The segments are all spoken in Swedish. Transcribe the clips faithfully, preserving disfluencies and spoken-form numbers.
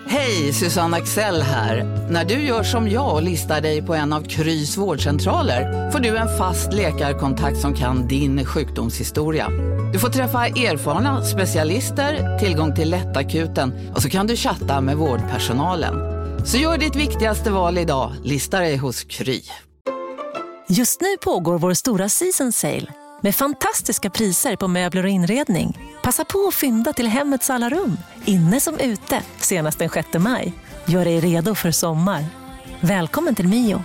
Hej, Susanne Axel här. När du gör som jag och listar dig på en av Krys vårdcentraler får du en fast läkarkontakt som kan din sjukdomshistoria. Du får träffa erfarna specialister, tillgång till lättakuten och så kan du chatta med vårdpersonalen. Så gör ditt viktigaste val idag, lista dig hos Kry. Just nu pågår vår stora season sale med fantastiska priser på möbler och inredning. Passa på att fynda till hemmets alla rum, inne som ute, senast den sjätte maj. Gör dig redo för sommar. Välkommen till Mio.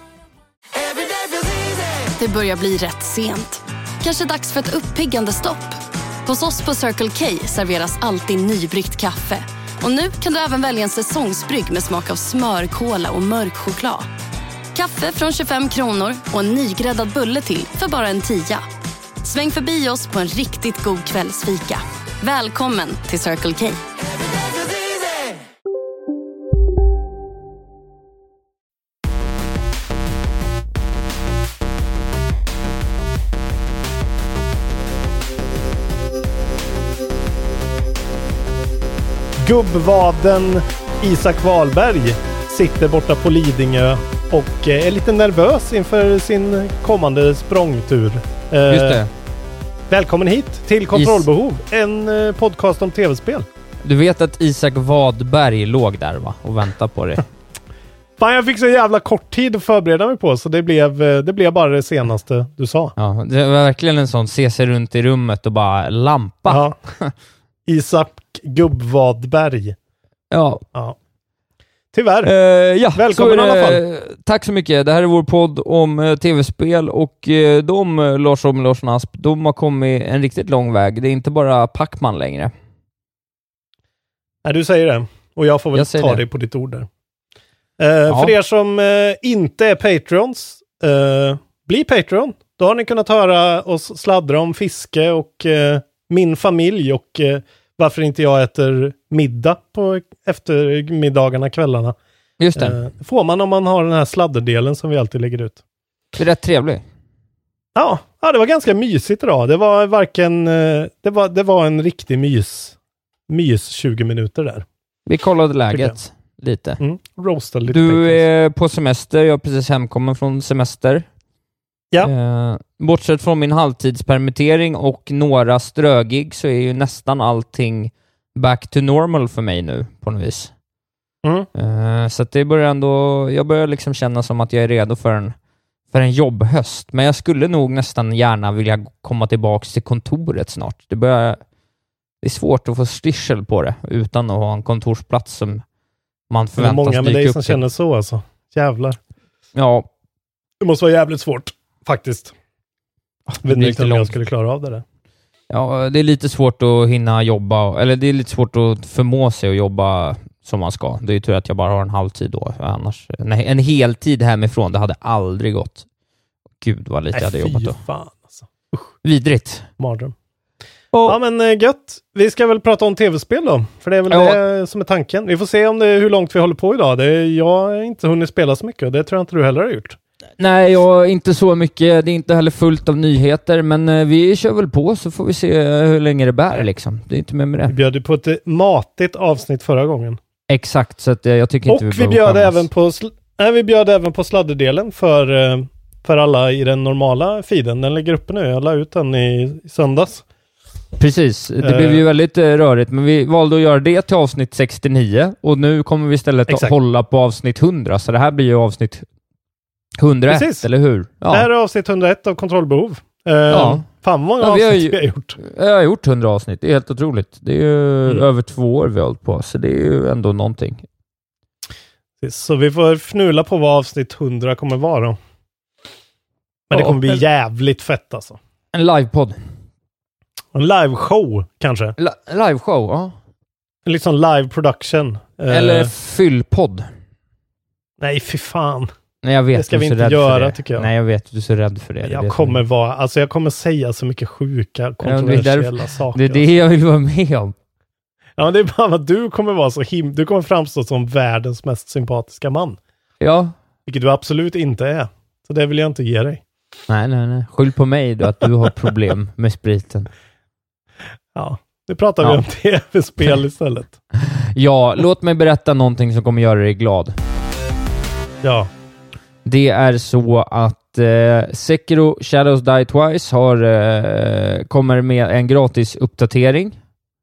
Det börjar bli rätt sent. Kanske dags för ett uppiggande stopp. Hos oss på Circle K serveras alltid nybryggt kaffe. Och nu kan du även välja en säsongsbrygg med smak av smör, kola och mörk choklad. Kaffe från tjugofem kronor och en nygräddad bulle till för bara en tia. Sväng förbi oss på en riktigt god kvällsfika. Välkommen till Circle K. Gubbvaden Isak Wahlberg sitter borta på Lidingö och är lite nervös inför sin kommande språngtur. Just det. Välkommen hit till Kontrollbehov, Is- en podcast om tv-spel. Du vet att Isak Wahlberg låg där, va? Och väntade på det. Fan, jag fick så jävla kort tid att förbereda mig på, så det blev, det blev bara det senaste du sa. Ja, det var verkligen en sån se sig runt i rummet och bara lampa. Ja. Isak Gubbvadberg. Ja. Ja. Tyvärr. Uh, ja, välkommen i alla fall. Tack så mycket. Det här är vår podd om uh, tv-spel och uh, de, uh, Lars och Lars Nasp, de har kommit en riktigt lång väg. Det är inte bara Pac-Man längre. Nej, du säger det. Och jag får väl jag ta det. dig på ditt ord där. Uh, ja. För er som uh, inte är Patreons, uh, bli Patreon. Då har ni kunnat höra oss sladdra om fiske och uh, min familj och uh, varför inte jag äter middag på eftermiddagarna, kvällarna. Just det. Uh, får man om man har den här sladderdelen som vi alltid lägger ut. Det är rätt trevligt. Ja, ja, det var ganska mysigt idag. Det var varken uh, det var det var en riktig mys mys tjugo minuter där. Vi kollade läget lite. Mm, roastade lite. Du Patreons. är på semester, jag är precis hemkommen från semester. Ja. Eh, bortsett från min halvtidspermittering och några strögig så är ju nästan allting back to normal för mig nu på något vis. Mm. Eh, så att det börjar ändå, jag börjar liksom känna som att jag är redo för en, för en jobbhöst. Men jag skulle nog nästan gärna vilja komma tillbaka till kontoret snart. Det börjar, det är svårt att få styrsel på det utan att ha en kontorsplats som man förväntas dyka upp. Det är många med dig som till. känner så alltså. Jävlar. Ja. Det måste vara jävligt svårt. Faktiskt. Jag vet inte om långt. jag skulle klara av det där. Ja, det är lite svårt att hinna jobba, eller det är lite svårt att förmå sig att jobba som man ska. Det är ju tur att jag bara har en halvtid då. Annars, nej, en heltid hemifrån, det hade aldrig gått. Gud vad lite nej, jag hade jobbat då. Fan, alltså. Vidrigt. Mardröm. Och, ja, men äh, gött. Vi ska väl prata om tv-spel då. För det är väl ja. det som är tanken. Vi får se om det är, hur långt vi håller på idag. Det är, jag har inte hunnit spela så mycket. Det tror jag inte du heller har gjort. Nej, jag inte så mycket. Det är inte heller fullt av nyheter, men eh, vi kör väl på så får vi se hur länge det bär liksom. Det är inte med med det. Vi bjöd ju på ett matigt avsnitt förra gången. Exakt, så att, eh, jag tycker inte och vi vi behöver bjöd skämmas. även på sl- nej, vi bjöd även på sladderdelen för, eh, för alla i den normala feeden. Den ligger uppe nu. Jag la ut den i, i söndags. Precis, det Uh, blev ju väldigt uh, rörigt, men vi valde att göra det till avsnitt sextionio och nu kommer vi istället att exakt. hålla på avsnitt hundra, så det här blir ju avsnitt hundraett, Precis. eller hur? Ja. Det här är avsnitt hundraett av Kontrollbehov. Uh, Ja. Fan vad många Ja, vi har avsnitt ju- vi har gjort. Jag har gjort hundra avsnitt, det är helt otroligt. Det är ju Mm. över två år vi har hållit på, så det är ju ändå någonting. Så vi får fnula på vad avsnitt hundra kommer vara då. Men det Ja, kommer bli men- jävligt fett alltså. En livepodd. En live-show kanske. La- liveshow, ja. En liksom live production. Eh, Eller fyllpodd. nej, fy fan. Nej, jag vet, Det ska du är vi så inte rädd göra, för det. tycker jag. Nej, jag vet, du är så rädd för det. det är det Jag som- kommer vara, alltså jag kommer säga så mycket sjuka, det är kontroversiella därför- saker. Det är det jag vill vara med om. Ja, men det är bara att du kommer vara så him... Du kommer framstå som världens mest sympatiska man. Ja. Vilket du absolut inte är. Så det vill jag inte ge dig. Nej, nej, nej. Skyll på mig då att du har problem med spriten. Ja, nu pratar Ja. vi om tv-spel istället. Ja, låt mig berätta någonting som kommer göra dig glad. Ja. Det är så att eh, Sekiro Shadows Die Twice har, eh, kommer med en gratis uppdatering.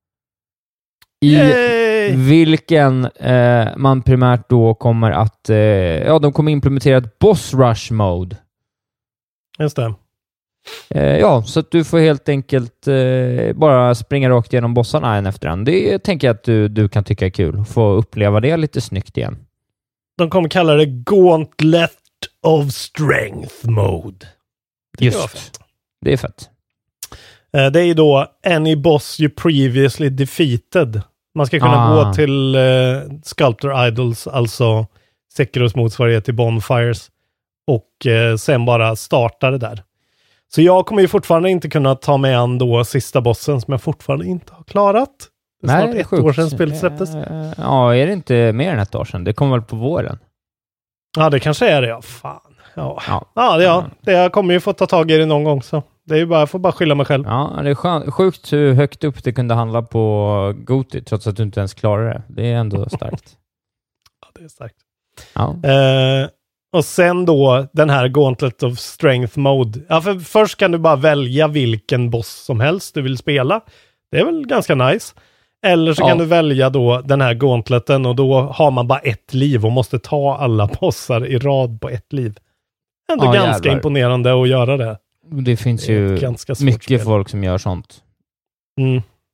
I Yay! vilken eh, man primärt då kommer att... Eh, ja, de kommer implementera ett boss rush mode. Just det. Eh, ja, så att du får helt enkelt eh, bara springa rakt igenom bossarna en efter en. Det tänker jag att du, du kan tycka är kul. Få uppleva det lite snyggt igen. De kommer kalla det Gauntlet of Strength Mode. Det Just. Det är fett. Eh, det är ju då any boss you previously defeated. Man ska kunna Ah. gå till eh, Sculptor Idols, alltså Sekiros motsvarighet till Bonfires, och eh, sen bara starta det där. Så jag kommer ju fortfarande inte kunna ta mig an då sista bossen som jag fortfarande inte har klarat. Det är Nej, snart det är ett sjukt. år sedan spelet släpptes. Eh, Ja, är det inte mer än ett år sedan? Det kommer väl på våren? Ja, det kanske är det, ja. Fan. Ja, Ja. ja, det, ja. det jag kommer ju få ta tag i det någon gång, så det är ju bara, jag får bara skylla mig själv. Ja, det är skön, sjukt hur högt upp det kunde handla på Goti, trots att du inte ens klarar det. Det är ändå starkt. Ja, det är starkt. Ja. Eh, och sen då den här Gauntlet of Strength Mode. Ja, för först kan du bara välja vilken boss som helst du vill spela. Det är väl ganska nice. Eller så Ja. kan du välja då den här gauntleten, och då har man bara ett liv och måste ta alla bossar i rad på ett liv. Ändå Ja, ganska jävlar. imponerande att göra det. Det finns Det är ju ett ganska svårt mycket spel. folk som gör sånt. Mm.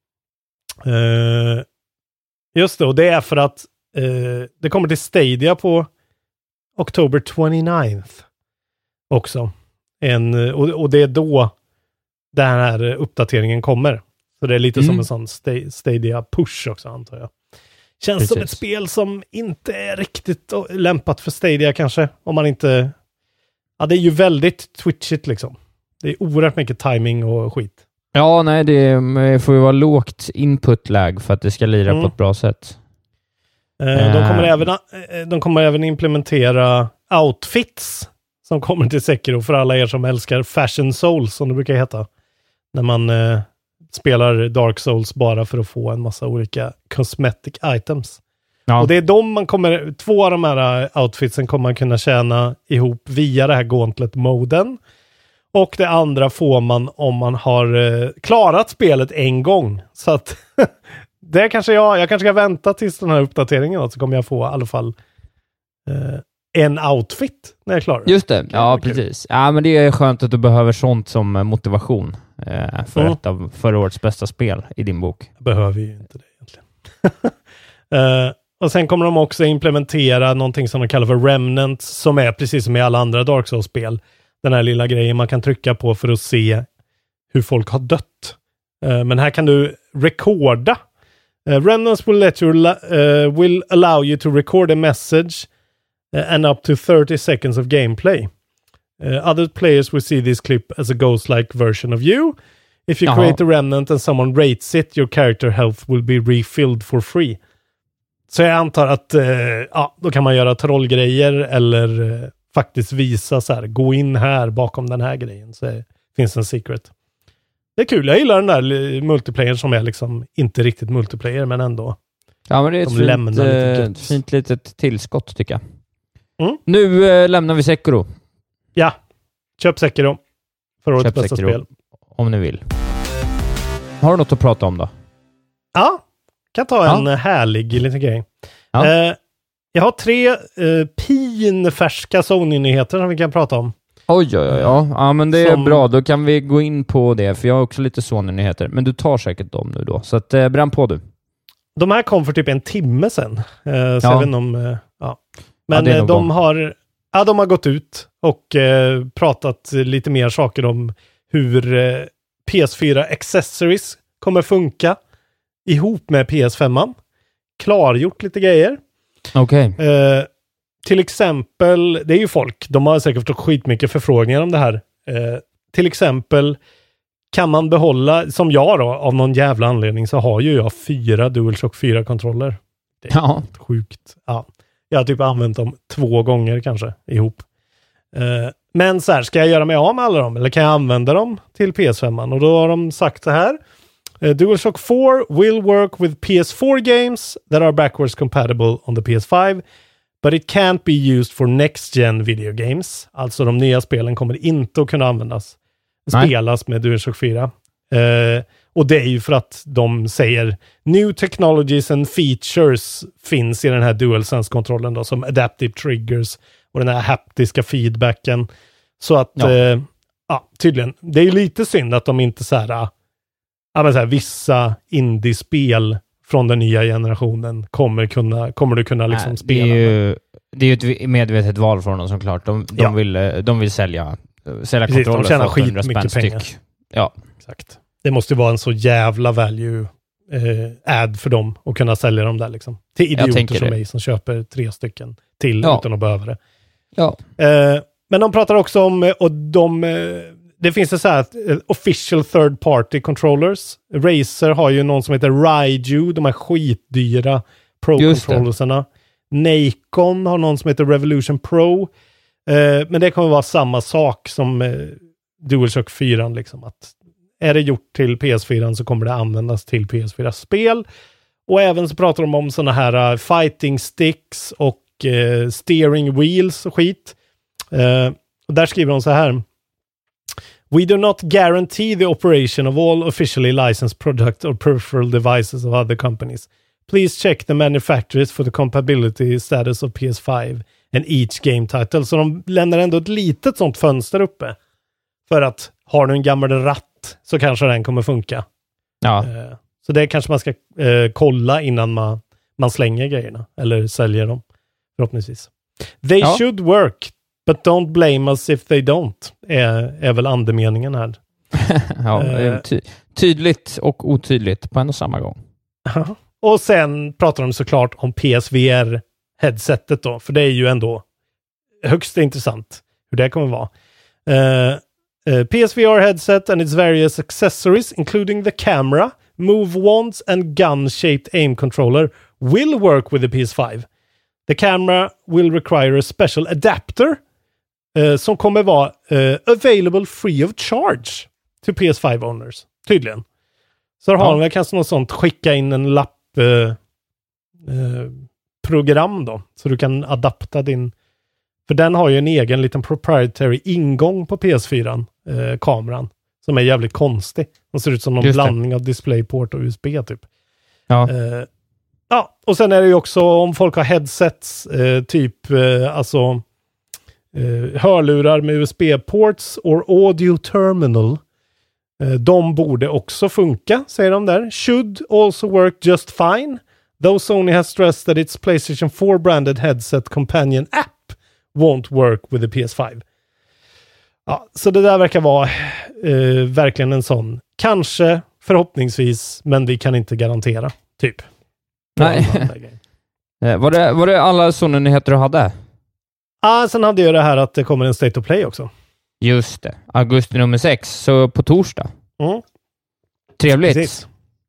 Eh, just det, och det är för att eh, det kommer till Stadia på October tjugonionde också. En, och, och det är då den här uppdateringen kommer. Så det är lite Mm. som en sån sta- Stadia push också, antar jag. Känns Precis. som ett spel som inte är riktigt lämpat för Stadia kanske. Om man inte... Ja, det är ju väldigt twitchigt liksom. Det är oerhört mycket timing och skit. Ja, nej, det får ju vara lågt input-lag för att det ska lira Mm. på ett bra sätt. Eh, De kommer, Eh. även, eh, de kommer även implementera outfits som kommer till Sekiro för alla er som älskar Fashion Souls, som det brukar heta. När man eh, spelar Dark Souls bara för att få en massa olika cosmetic items. Ja. Och det är de man kommer, två av de här eh, outfitsen kommer man kunna tjäna ihop via det här Gauntlet-moden. Och det andra får man om man har eh, klarat spelet en gång. Så att det kanske jag, jag kanske ska vänta tills den här uppdateringen, och så kommer jag få i alla fall eh, en outfit när jag klarar det. Just det, ja vara kul. precis. Ja, men det är skönt att du behöver sånt som eh, motivation eh, för Mm. ett av förra årets bästa spel i din bok. Jag behöver ju inte det egentligen. eh, och sen kommer de också implementera någonting som de kallar för Remnants, som är precis som i alla andra Dark Souls-spel. Den här lilla grejen man kan trycka på för att se hur folk har dött. Eh, men här kan du rekorda. Uh, Remnants will let you uh, will allow you to record a message uh, and up to thirty seconds of gameplay. Uh, other players will see this clip as a ghost-like version of you. If you Jaha. create a remnant and someone rates it, your character health will be refilled for free. Så jag antar att uh, ja, då kan man göra trollgrejer eller uh, faktiskt visa så här, gå in här bakom den här grejen, så uh, finns en secret. Det är kul, jag gillar den där multiplayer som är liksom inte riktigt multiplayer, men ändå. Ja, men det är ett De fint, lämnar lite eh, gött. ett fint litet tillskott tycker jag. Mm. Nu eh, lämnar vi Sekiro, Ja, köp Sekiro. För årets Köp bästa Sekiro. spel. om ni vill. Har du något att prata om då? Ja, kan ta Ja. en eh, härlig liten grej. Ja. Eh, jag har tre eh, pinfärska Sony-nyheter som vi kan prata om. Oj, oj, oj. Ja, ja men det är Som- bra. Då kan vi gå in på det, för jag har också lite Sony-nyheter. Men du tar säkert dem nu då. Så att, eh, bränn på du. De här kom för typ en timme sedan. Eh, så Ja. jag vet inte om... Eh, ja. Men det är eh, nog de de. har, ja, de har gått ut och eh, pratat lite mer saker om hur eh, P S fyra Accessories kommer funka ihop med P S fem. Klargjort lite grejer. Okej. Eh, till exempel, det är ju folk, de har säkert fått skitmycket förfrågningar om det här. Eh, till exempel kan man behålla, som jag då, av någon jävla anledning så har ju jag fyra DualShock fyra-kontroller. Det är Ja. sjukt. Ja. Jag har typ använt dem två gånger kanske ihop. Eh, men så här, ska jag göra mig av med alla dem? Eller kan jag använda dem till P S fem? Och då har de sagt så här. Uh, DualShock four will work with P S four games that are backwards compatible on the P S five, but it can't be used for next-gen video games. Alltså de nya spelen kommer inte att kunna användas. Nej. Spelas med DualShock four. Uh, och det är ju för att de säger new technologies and features finns i den här DualSense-kontrollen då, som adaptive triggers och den här haptiska feedbacken. Så att, ja, uh, ja tydligen. Det är ju lite synd att de inte så här, ja, men så här vissa indie-spel från den nya generationen kommer kunna kommer du kunna liksom Nej, spela. Det är ju, det är ju ett medvetet val från dem såklart. De, de, ja. vill, de vill sälja, sälja Precis, kontroller de tjänar för hundra skit spänn pengar. styck. Ja, exakt. Det måste ju vara en så jävla value eh, ad för dem att kunna sälja dem där liksom. Till idioter som det. mig som köper tre stycken till ja. utan att behöva det. Ja. Eh, men de pratar också om, och de, eh, det finns det så här uh, official third party controllers. Razer har ju någon som heter Raiju, de här skitdyra pro-controllerserna. Nacon har någon som heter Revolution Pro. Eh, men det kommer vara samma sak som eh, DualShock four liksom, att är det gjort till P S four så kommer det användas till P S four-spel. Och även så pratar de om såna här uh, fighting sticks och uh, steering wheels och skit. Uh, och där skriver de så här: We do not guarantee the operation of all officially licensed products or peripheral devices of other companies. Please check the manufacturers for the compatibility status of P S five and each game title. Så de lämnar ändå ett litet sånt fönster uppe. För att har du en gammal ratt så kanske den kommer funka. Ja. Uh, så det kanske man ska uh, kolla innan man, man slänger grejerna. Eller säljer dem. Förhoppningsvis. They ja. should work, but don't blame us if they don't. Är, är väl andemeningen här. ja, uh, ty- tydligt och otydligt på en och samma gång. Och sen pratar de såklart om P S V R-headsetet då. För det är ju ändå högst intressant hur det kommer vara. Uh, Uh, P S V R headset and its various accessories, including the camera, move wands and gun-shaped aim controller, will work with the P S five. The camera will require a special adapter uh, som kommer vara uh, available free of charge to P S five owners, tydligen. Så har ja. de kanske något sånt, skicka in en lapp uh, uh, program då, så du kan adapta din. För den har ju en egen liten proprietary ingång på P S four, eh, kameran, som är jävligt konstig. Den ser ut som någon blandning av DisplayPort och U S B typ. Ja. Eh, ja, och sen är det ju också om folk har headsets, eh, typ eh, alltså eh, hörlurar med U S B-ports or audio terminal. Eh, de borde också funka, säger de där. Should also work just fine. Though Sony has stressed that its PlayStation four branded headset companion app won't work with the P S five. Ja, så det där verkar vara eh, verkligen en sån. Kanske, förhoppningsvis, men vi kan inte garantera. Typ. Nej. var, det, var det alla sådana nyheter du hade? Ja, ah, sen hade jag det här att det kommer en State of Play också. Just det. Augusti nummer sex, så på torsdag. Mm. Trevligt. Precis.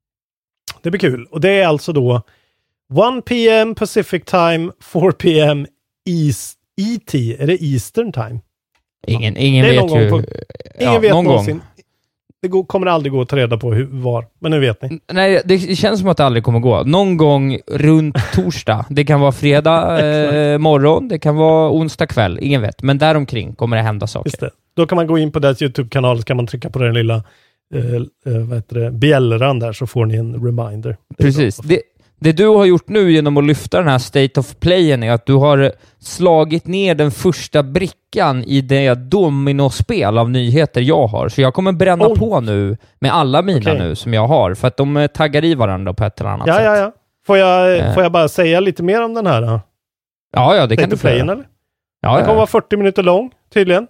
Det blir kul. Och det är alltså då one p.m. Pacific time, four p.m. East E T, är det Eastern time? Ingen, ingen vet ju. På, ingen ja, vet någon någonsin. gång. Det går, kommer aldrig gå att ta reda på hur, var, men nu vet ni. Nej, det känns som att det aldrig kommer gå. Någon gång runt torsdag. Det kan vara fredag eh, morgon, det kan vara onsdag kväll, ingen vet. Men däromkring kommer det hända saker. Just det. Då kan man gå in på deras YouTube-kanal, så kan man trycka på den lilla eh, eh, vad heter det, bjällran där, så får ni en reminder. Det Precis. Det, det du har gjort nu genom att lyfta den här State of Playen är att du har slagit ner den första brickan i det dominospel av nyheter jag har. Så jag kommer bränna oh. på nu med alla mina okay. nu som jag har. För att de taggar i varandra på ett eller annat ja, sätt. Ja, ja. Får jag, eh. får jag bara säga lite mer om den här då? Ja, ja, det State kan du få. Ja, den kommer ja. vara fyrtio minuter lång, tydligen.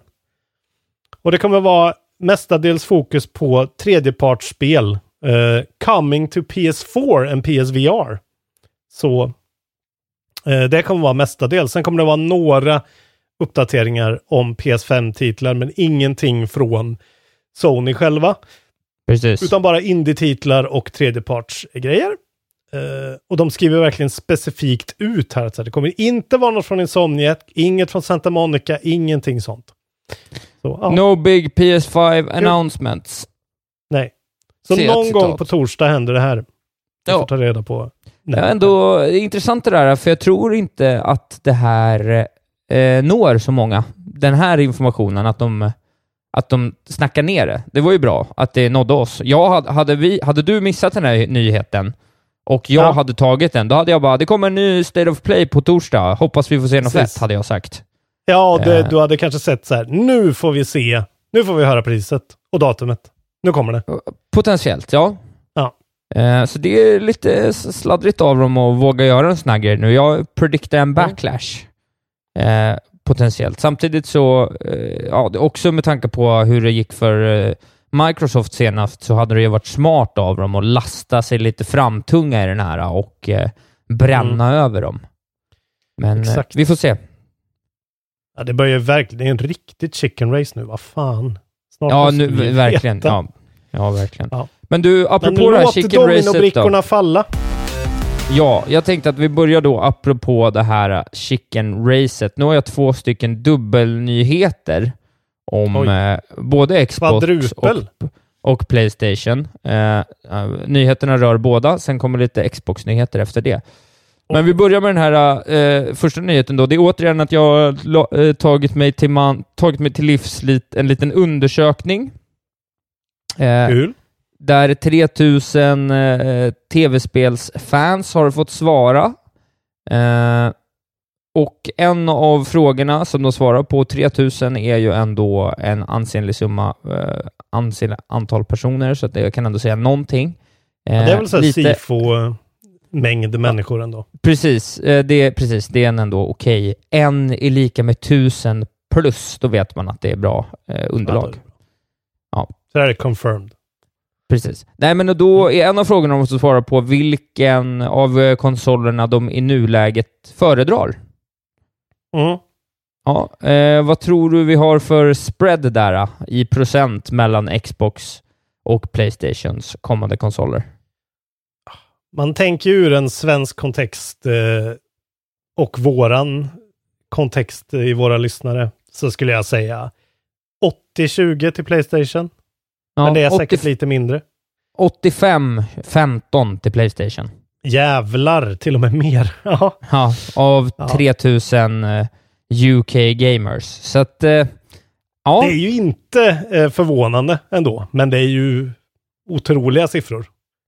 Och det kommer vara mestadels fokus på tredjepartsspel. Uh, coming to P S four and P S V R. Så uh, det kommer vara mestadels. Sen kommer det vara några uppdateringar om P S fem-titlar, men ingenting från Sony själva. Precis. Utan bara indie-titlar och tredjepartsgrejer. Uh, och de skriver verkligen specifikt ut här att det kommer inte vara något från Insomniac, inget från Santa Monica, ingenting sånt. Så, ja. No big P S five announcements. Nej. Så Se någon ett gång citat. på torsdag händer det här. Jag Ja. får ta reda på. Ja, ändå det är intressant det där, för jag tror inte att det här eh, når så många. Den här informationen, att de, att de snackar ner det. Det var ju bra att det nådde oss. Jag hade, hade, vi, hade du missat den här nyheten och jag Ja. hade tagit den, då hade jag bara, det kommer en ny State of Play på torsdag. Hoppas vi får se något Precis. fett, hade jag sagt. Ja, det, Eh. du hade kanske sett så här, nu får vi se, nu får vi höra priset och datumet. Nu kommer det. Potentiellt, ja. Ja. Eh, så det är lite sladdrigt av dem att våga göra en sån här grej nu. Jag prediktar en backlash. Eh, potentiellt. Samtidigt så, eh, ja, det- också med tanke på hur det gick för eh, Microsoft senast, så hade det ju varit smart av dem att lasta sig lite framtunga i den här och eh, bränna över dem. Men eh, Exakt. vi får se. Ja, det börjar verkligen, det är en riktigt chicken race nu, vad fan. Snart Ja, måste nu, vi verkligen. veta. Ja, ja, verkligen. Ja. Men du, Men apropå det här låt chicken racet då. dominobrickorna falla. Ja, jag tänkte att vi börjar då apropå det här chicken-racet. Nu har jag två stycken dubbelnyheter om Oj. eh, både Xbox och, Kvadrupel. och PlayStation. Eh, eh, nyheterna rör båda, sen kommer lite Xbox-nyheter efter det. Men vi börjar med den här eh, första nyheten då. Det är återigen att jag har eh, tagit, mig till man, tagit mig till livs lit, en liten undersökning. Eh, Kul. där tre tusen eh, tv-spelsfans har fått svara. Eh, och en av frågorna som de svarar på, tre tusen, är ju ändå en ansenlig summa, eh, ansenlig antal personer, så att jag kan ändå säga någonting. Eh, Ja, det är väl så här lite- SIFO-mängd människor ändå. Precis, eh, det är, precis, det är en ändå okej. En är lika med tusen plus, då vet man att det är bra eh, underlag. Ja. Så här är confirmed. Precis. Nej, men då är en av frågorna de måste svara på vilken av eh, konsolerna de i nuläget föredrar. Mm. Ja, eh, vad tror du vi har för spread där eh, i procent mellan Xbox och PlayStations kommande konsoler? Man tänker ju ur en svensk kontext eh, och våran kontext i våra lyssnare, så skulle jag säga åttio tjugo till PlayStation. Ja, Men det är säkert åttio lite mindre. åttiofem femton till PlayStation. Jävlar, till och med mer. Ja. Ja, av Ja. tre tusen eh, U K gamers. Så att, eh, ja. Det är ju inte eh, förvånande ändå, men det är ju otroliga siffror,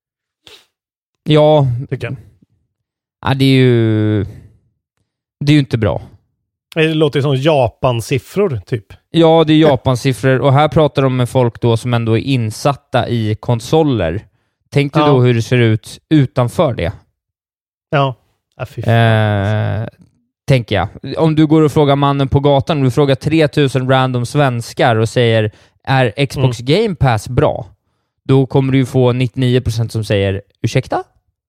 Ja, tycker jag. ja, det är ju det är ju inte bra. Det låter ju som Japan-siffror, typ. Ja, det är Japan-siffror och här pratar de med folk då som ändå är insatta i konsoler. Tänk dig Ja. då hur det ser ut utanför det. Ja. Ja, fy fan. Eh, tänker jag. Om du går och frågar mannen på gatan, om du frågar tre tusen random svenskar och säger, är Xbox Mm. Game Pass bra? Då kommer du ju få nittionio procent som säger, ursäkta?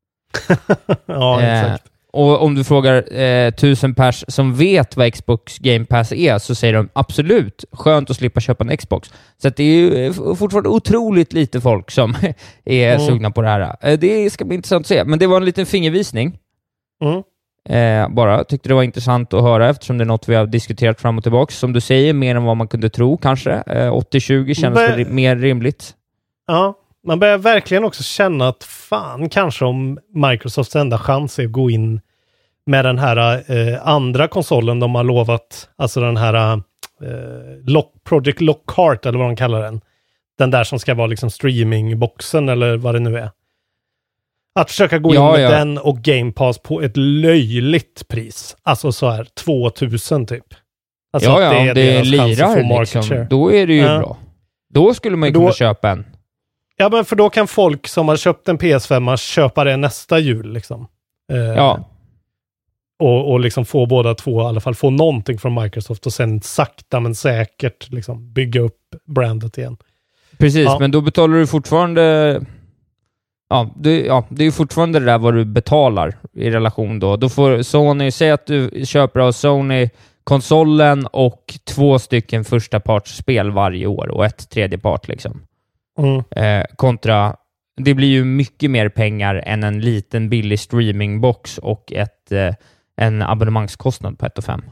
Ja, Eh, exakt. Och om du frågar eh, tusen pers som vet vad Xbox Game Pass är, så säger de absolut, skönt att slippa köpa en Xbox. Så att det är ju eh, fortfarande otroligt lite folk som är Mm. sugna på det här. Eh, det ska bli intressant att se. Men det var en liten fingervisning. Mm. Eh, bara tyckte det var intressant att höra, eftersom det är något vi har diskuterat fram och tillbaka. Som du säger, mer än vad man kunde tro kanske. Eh, åttio tjugo känns Men- väl mer rimligt. Ja, man börjar verkligen också känna att fan, kanske om Microsofts enda chans är att gå in med den här eh, andra konsolen de har lovat, alltså den här eh, Lock, Project Lockhart eller vad de kallar den. Den där som ska vara liksom streamingboxen eller vad det nu är. Att försöka gå Ja, in med ja. den och Game Pass på ett löjligt pris. Alltså så här tvåtusen typ. Alltså Ja, att ja, om det deras chans att få lirar market liksom, share. då är det ju Ja. bra. Då skulle man ju Då- kunna köpa en. Ja, men för då kan folk som har köpt en P S fem köpa det nästa jul liksom. Eh, Ja. Och, och liksom få båda två, i alla fall få någonting från Microsoft och sen sakta men säkert liksom bygga upp brandet igen. Precis, Ja. men då betalar du fortfarande... Ja, du, ja, det är ju fortfarande det där vad du betalar i relation då. Då får Sony, säg att du köper av Sony konsolen och två stycken första parts spel varje år och ett tredje part liksom. Mm. Eh, kontra, det blir ju mycket mer pengar än en liten billig streamingbox och ett, eh, en abonnemangskostnad på ett och fem.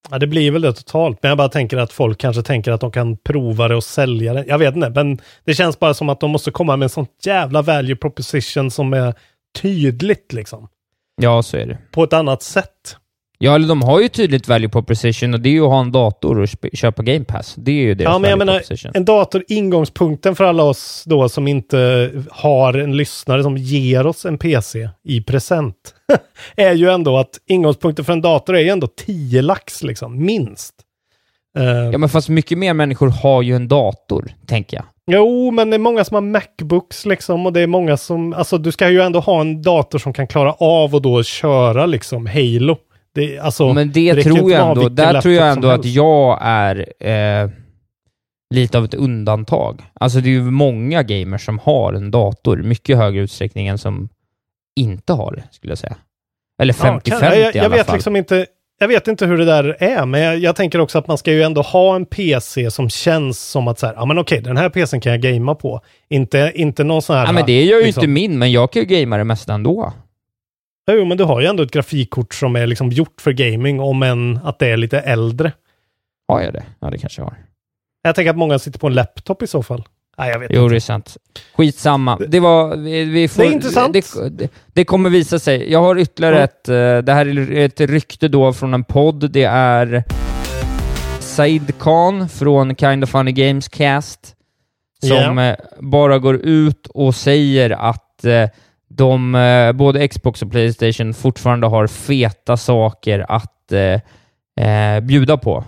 Ja, det blir väl det totalt. Men jag bara tänker att folk kanske tänker att de kan prova det och sälja det. Jag vet inte, men det känns bara som att de måste komma med en sån jävla value proposition som är tydligt liksom. Ja, så är det. På ett annat sätt. Ja, eller de har ju tydligt value proposition och det är ju att ha en dator och sp- köpa Game Pass. Det är ju deras ja, men jag value menar, proposition. En dator, ingångspunkten för alla oss då som inte har en lyssnare som ger oss en P C i present är ju ändå att ingångspunkten för en dator är ju ändå tio lax liksom, minst. Uh, ja, men fast mycket mer människor har ju en dator, tänker jag. Jo, men det är många som har MacBooks liksom, och det är många som, alltså du ska ju ändå ha en dator som kan klara av och då köra liksom Halo. Det, alltså, men det, det tror jag ändå, där tror jag ändå att jag är eh, lite av ett undantag. Alltså det är ju många gamers som har en dator, mycket högre utsträckning än som inte har det, skulle jag säga. Eller femtio femtio ja, jag, i alla jag vet fall. Liksom inte, jag vet inte hur det där är, men jag, jag tänker också att man ska ju ändå ha en P C som känns som att så här, ja men okej, den här P C:n kan jag gamea på. Inte, inte någon sån här... Ja, men det gör ju liksom, inte min, men jag kan ju gamea det mesta ändå. Jo, men du har ju ändå ett grafikkort som är liksom gjort för gaming, om än att det är lite äldre. Har jag det? Ja, det kanske jag har. Jag tänker att många sitter på en laptop i så fall. Nej, jag vet jo, inte. det är sant. Skitsamma. Det var... Vi, vi får, det är intressant. Det, det, det kommer visa sig. Jag har ytterligare mm. ett... Uh, det här är ett rykte då från en podd. Det är Said Khan från Kind of Funny Games Cast som yeah. uh, bara går ut och säger att uh, de, uh, både Xbox och PlayStation fortfarande har feta saker att uh, uh, bjuda på.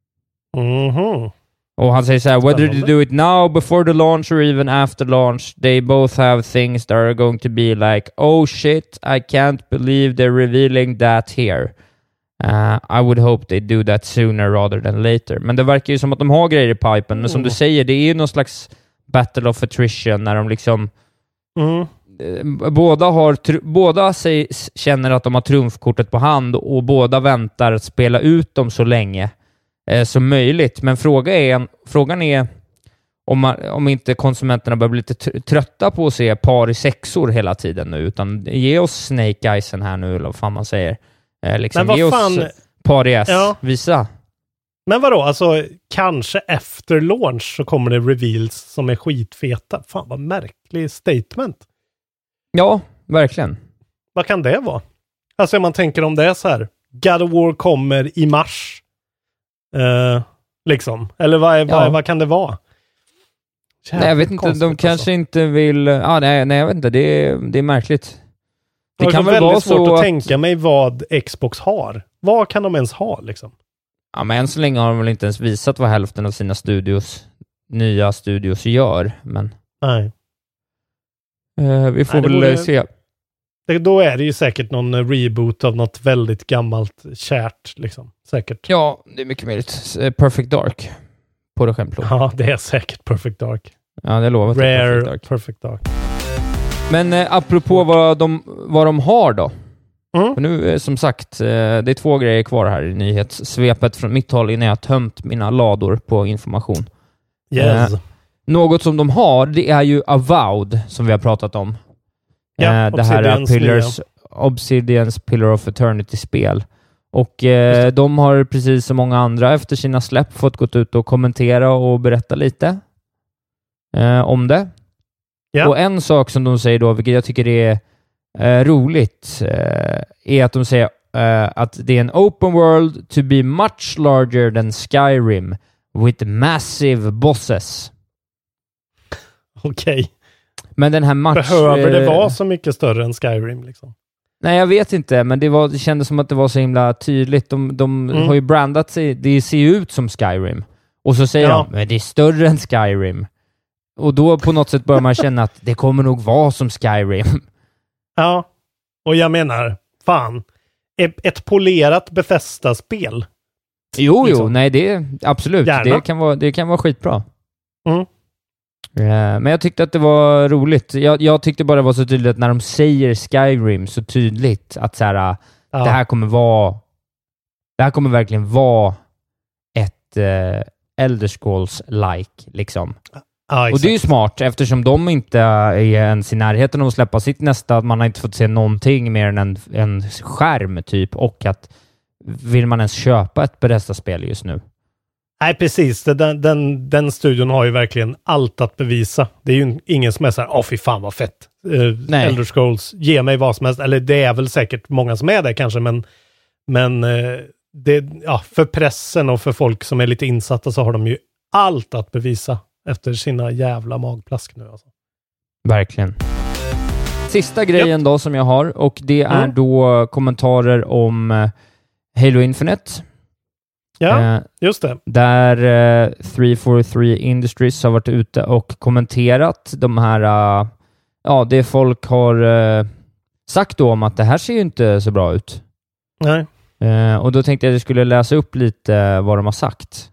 Mhm. Och han säger så här, whether to do it now, before the launch or even after launch, they both have things that are going to be like, oh shit, I can't believe they're revealing that here. Uh, I would hope they do that sooner rather than later. Men det verkar ju som att de har grejer i pipen, mm. men som du säger, det är ju någon slags battle of attrition när de liksom mm. eh, båda har tr- båda sig, känner att de har trumfkortet på hand och båda väntar att spela ut dem så länge som möjligt. Men fråga är, frågan är om, man, om inte konsumenterna börjar bli lite t- trötta på att se par i sexor hela tiden nu, utan ge oss Snake Eyesen här nu, eller vad fan man säger. Eh, liksom, men vad ge fan... oss par i S. Ja. Visa. Men vadå, alltså kanske efter launch så kommer det reveals som är skitfeta. Fan vad märklig statement. Ja, verkligen. Vad kan det vara? Alltså om man tänker om det är så här, God of War kommer i mars. Uh, liksom. Eller vad, är, ja. vad, vad kan det vara? Jävligt nej, jag vet inte. De kanske alltså. inte vill... Ah, nej, nej, jag vet inte. Det är, det är märkligt. Det jag kan väl vara så svårt att, att tänka mig vad Xbox har. Vad kan de ens ha, liksom? Ja, men än så länge har de väl inte ens visat vad hälften av sina studios, nya studios gör. Men... Nej. Uh, vi får nej, väl borde... se. Det, då är det ju säkert någon reboot av något väldigt gammalt kärt, liksom. Säkert. Ja, det är mycket möjligt. Perfect Dark på det skämtlån. Ja, det är säkert Perfect Dark. Ja, det lovar. Rare Perfect Dark. Perfect Dark. Men eh, apropå vad de, vad de har då. Mm. För nu, eh, som sagt, eh, det är två grejer kvar här i nyhetssvepet från mitt håll innan jag har tömt mina lador på information. Yes. Eh, något som de har, det är ju Avowed, som vi har pratat om. Ja, eh, det här är Pillars, Obsidians Pillar of Eternity-spel. Och eh, de har precis som många andra efter sina släpp fått gått ut och kommentera och berätta lite eh, om det. Ja. Och en sak som de säger då, vilket jag tycker är eh, roligt, eh, är att de säger eh, att det är en open world to be much larger than Skyrim with massive bosses. Okej. Okay. Men den här match... Behöver det vara så mycket större än Skyrim liksom? Nej, jag vet inte, men det, var, det kändes som att det var så himla tydligt. De, de mm. har ju brandat sig, det ser ju ut som Skyrim. Och så säger ja. de, men det är större än Skyrim. Och då på något sätt börjar man känna att det kommer nog vara som Skyrim. Ja, och jag menar, fan, ett, ett polerat Bethesda-spel. Jo, liksom. jo, nej, det absolut. Det kan, vara, det kan vara skitbra. Mm. Men jag tyckte att det var roligt. Jag, jag tyckte bara det var så tydligt att när de säger Skyrim så tydligt att så här, ja. det här kommer vara det här kommer verkligen vara ett uh, Elder Scrolls-like liksom. Ja, och det är ju smart eftersom de inte är ens i närheten av att släppa sitt nästa, att man har inte fått se någonting mer än en, en skärm typ, och att vill man ens köpa ett Bethesda-spel just nu? Nej, precis. Den, den, den studion har ju verkligen allt att bevisa. Det är ju ingen som är så här, åh fy fan vad fett. Uh, Elder Scrolls, ge mig vad som helst. Eller det är väl säkert många som är det kanske, men, men uh, det, ja, för pressen och för folk som är lite insatta så har de ju allt att bevisa efter sina jävla magplask nu. Alltså. Verkligen. Sista grejen yep. då som jag har, och det är mm. då kommentarer om uh, Halo Infinite. Ja, eh, just det. Där eh, tre fyrtiotre Industries har varit ute och kommenterat de här, uh, ja, det folk har uh, sagt då om att det här ser ju inte så bra ut. Nej. Eh, och då tänkte jag att jag skulle läsa upp lite uh, vad de har sagt.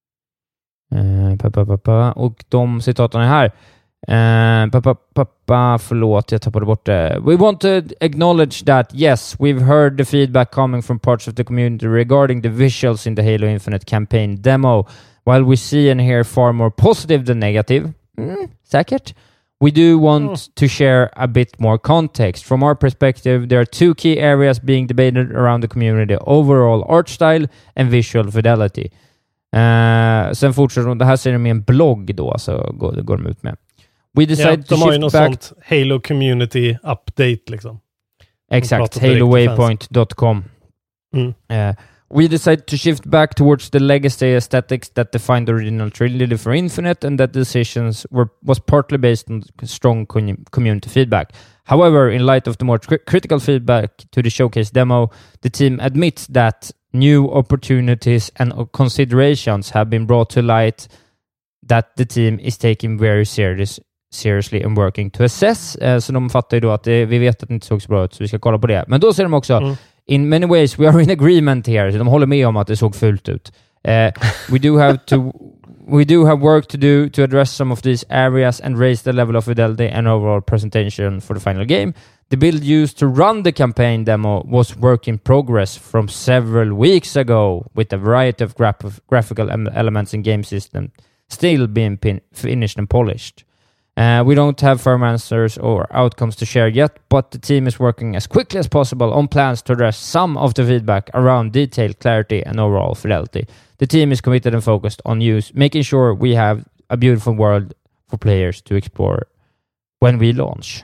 Eh, pa, pa, pa, pa. Och de citaten är här. Uh, pappa, pappa, förlåt, jag tappade bort det. We want to acknowledge that, yes, we've heard the feedback coming from parts of the community regarding the visuals in the Halo Infinite campaign demo. While we see and hear far more positive than negative, mm, säkert, we do want mm. to share a bit more context. From our perspective, there are two key areas being debated around the community: overall art style and visual fidelity. Uh, sen fortsätter de, det här ser de i en blogg då, så går, går de ut med. We decided ja, de to har ju något back... sånt Halo Community Update liksom. Exakt, halo waypoint dot com. Mm. Uh, we decided to shift back towards the legacy aesthetics that defined the original trilogy for Infinite, and that decisions were was partly based on strong con- community feedback. However, in light of the more cr- critical feedback to the showcase demo, the team admits that new opportunities and considerations have been brought to light that the team is taking very serious seriously and working to assess. Uh, så de fattar ju då att det, vi vet att det inte såg så bra ut, så vi ska kolla på det. Men då säger de också, mm. in many ways we are in agreement here. Så de håller med om att det såg fult ut. Uh, we do have to we do have work to do to address some of these areas and raise the level of fidelity and overall presentation for the final game. The build used to run the campaign demo was work in progress from several weeks ago, with a variety of graf- graphical em- elements and game system still being pin- finished and polished. Uh, we don't have firm answers or outcomes to share yet, but the team is working as quickly as possible on plans to address some of the feedback around detail, clarity, and overall fidelity. The team is committed and focused on use, making sure we have a beautiful world for players to explore when we launch.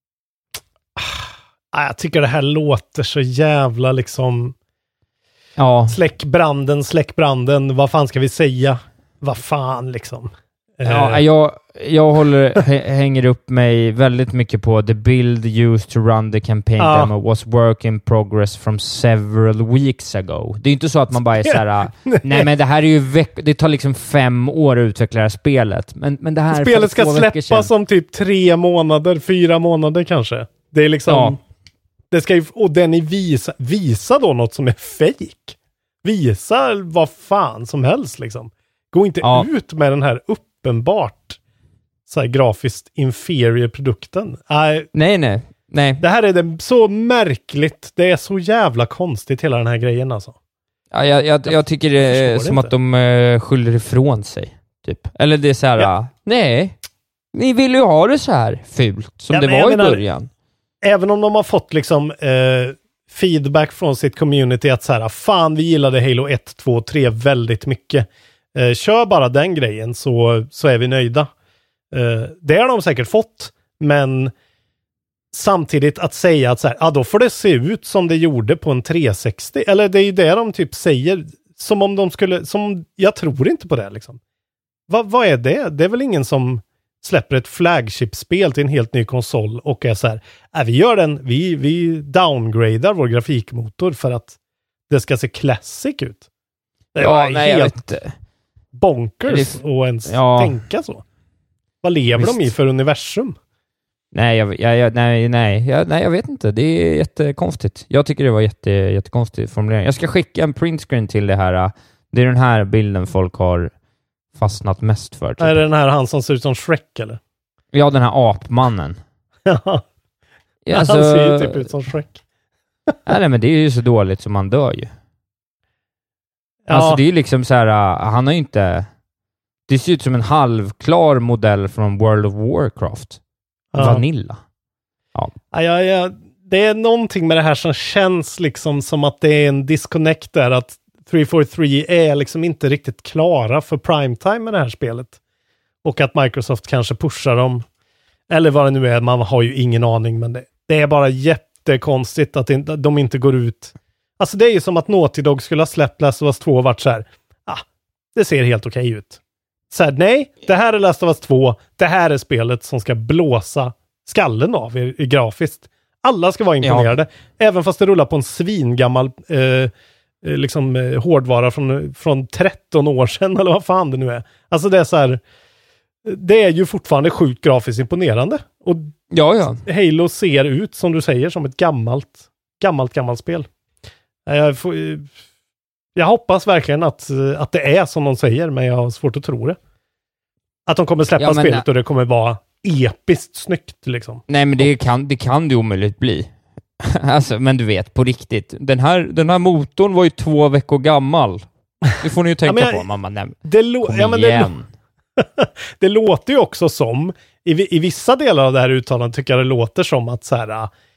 Jag tycker det här låter så jävla liksom... Ja. Släck branden, släck branden. Vad fan ska vi säga? Vad fan liksom? Ja, jag, jag håller, hänger upp mig väldigt mycket på the build used to run the campaign ja. demo was work in progress from several weeks ago. Det är inte så att man bara är så här, nej men det här är ju veck- det tar liksom fem år att utveckla det här spelet. Men, men det här spelet ska släppas om typ tre månader, fyra månader kanske. Det är liksom, ja. det ska ju, och den är visa, visa då något som är fake. Visa vad fan som helst liksom. Gå inte ja. ut med den här uppenbart så här grafiskt inferior produkten. Nej, nej, nej, nej. Det här är det så märkligt. Det är så jävla konstigt hela den här grejen alltså. Ja, jag, jag, jag tycker det är som det att de uh, skyller ifrån sig. Typ. Eller det är så här, ja. nej, ni vill ju ha det så här fult som ja, det var i menar, början. Även om de har fått liksom uh, feedback från sitt community att så här, fan vi gillade Halo ett, två, tre väldigt mycket. Uh, kör bara den grejen så, så är vi nöjda. Uh, det har de säkert fått, men samtidigt att säga att så här, ah, då får det se ut som det gjorde på en trehundrasextio, eller det är ju det de typ säger, som om de skulle, som jag tror inte på det liksom. Va, vad är det? Det är väl ingen som släpper ett flagship-spel till en helt ny konsol och är så här, äh, vi gör den, vi, vi downgradar vår grafikmotor för att det ska se classic ut. Det ja, nej, helt jag vet inte. Bonkers det, och ens ja. tänka så. Vad lever Visst. de i för universum? Nej, jag, jag, jag, nej, nej, jag, nej, jag vet inte. Det är jättekonstigt. Jag tycker det var jätte, jättekonstigt formulering. Jag ska skicka en printscreen till det här. Det är den här bilden folk har fastnat mest för. Typ. Är det den här han som ser ut som Shrek, eller? Ja, den här apmannen. Ja, alltså, han ser ju typ ut som Shrek. Nej, men det är ju så dåligt som man dör ju. Ja. Alltså det är ju liksom så här, han har ju inte... Det ser ut som en halvklar modell från World of Warcraft. Ja. Vanilla. Ja. Ja, ja, ja. det är någonting med det här som känns liksom som att det är en disconnect där, att tre fyrtiotre är liksom inte riktigt klara för primetime med det här spelet. Och att Microsoft kanske pushar dem, eller vad det nu är, man har ju ingen aning, men det, det är bara jättekonstigt att inte, de inte går ut. Alltså det är ju som att Naughty Dog skulle ha släppt Last of Us två och varit så här, ah, det ser helt okej ut. Så här, nej, det här är Last of Us två, det här är spelet som ska blåsa skallen av i, i grafiskt. Alla ska vara imponerade, ja. Även fast det rullar på en svingammal eh, liksom eh, hårdvara från, från tretton år sedan, eller vad fan det nu är. Alltså det är så här, det är ju fortfarande sjukt grafiskt imponerande. Och ja, ja. Halo ser ut, som du säger, som ett gammalt, gammalt, gammalt spel. Jag, får, jag hoppas verkligen att, att det är som de säger, men jag har svårt att tro det. Att de kommer släppa ja, spelet nej. Och det kommer vara episkt snyggt liksom. Nej, men det kan det kan det omöjligt bli. Alltså, men du vet, på riktigt. Den här, den här motorn var ju två veckor gammal. Det får ni ju tänka ja, jag, på, mamma. Nej, det lo- kom ja, men igen. Det, det låter ju också som, i, i vissa delar av det här uttalandet tycker jag det låter som att så här,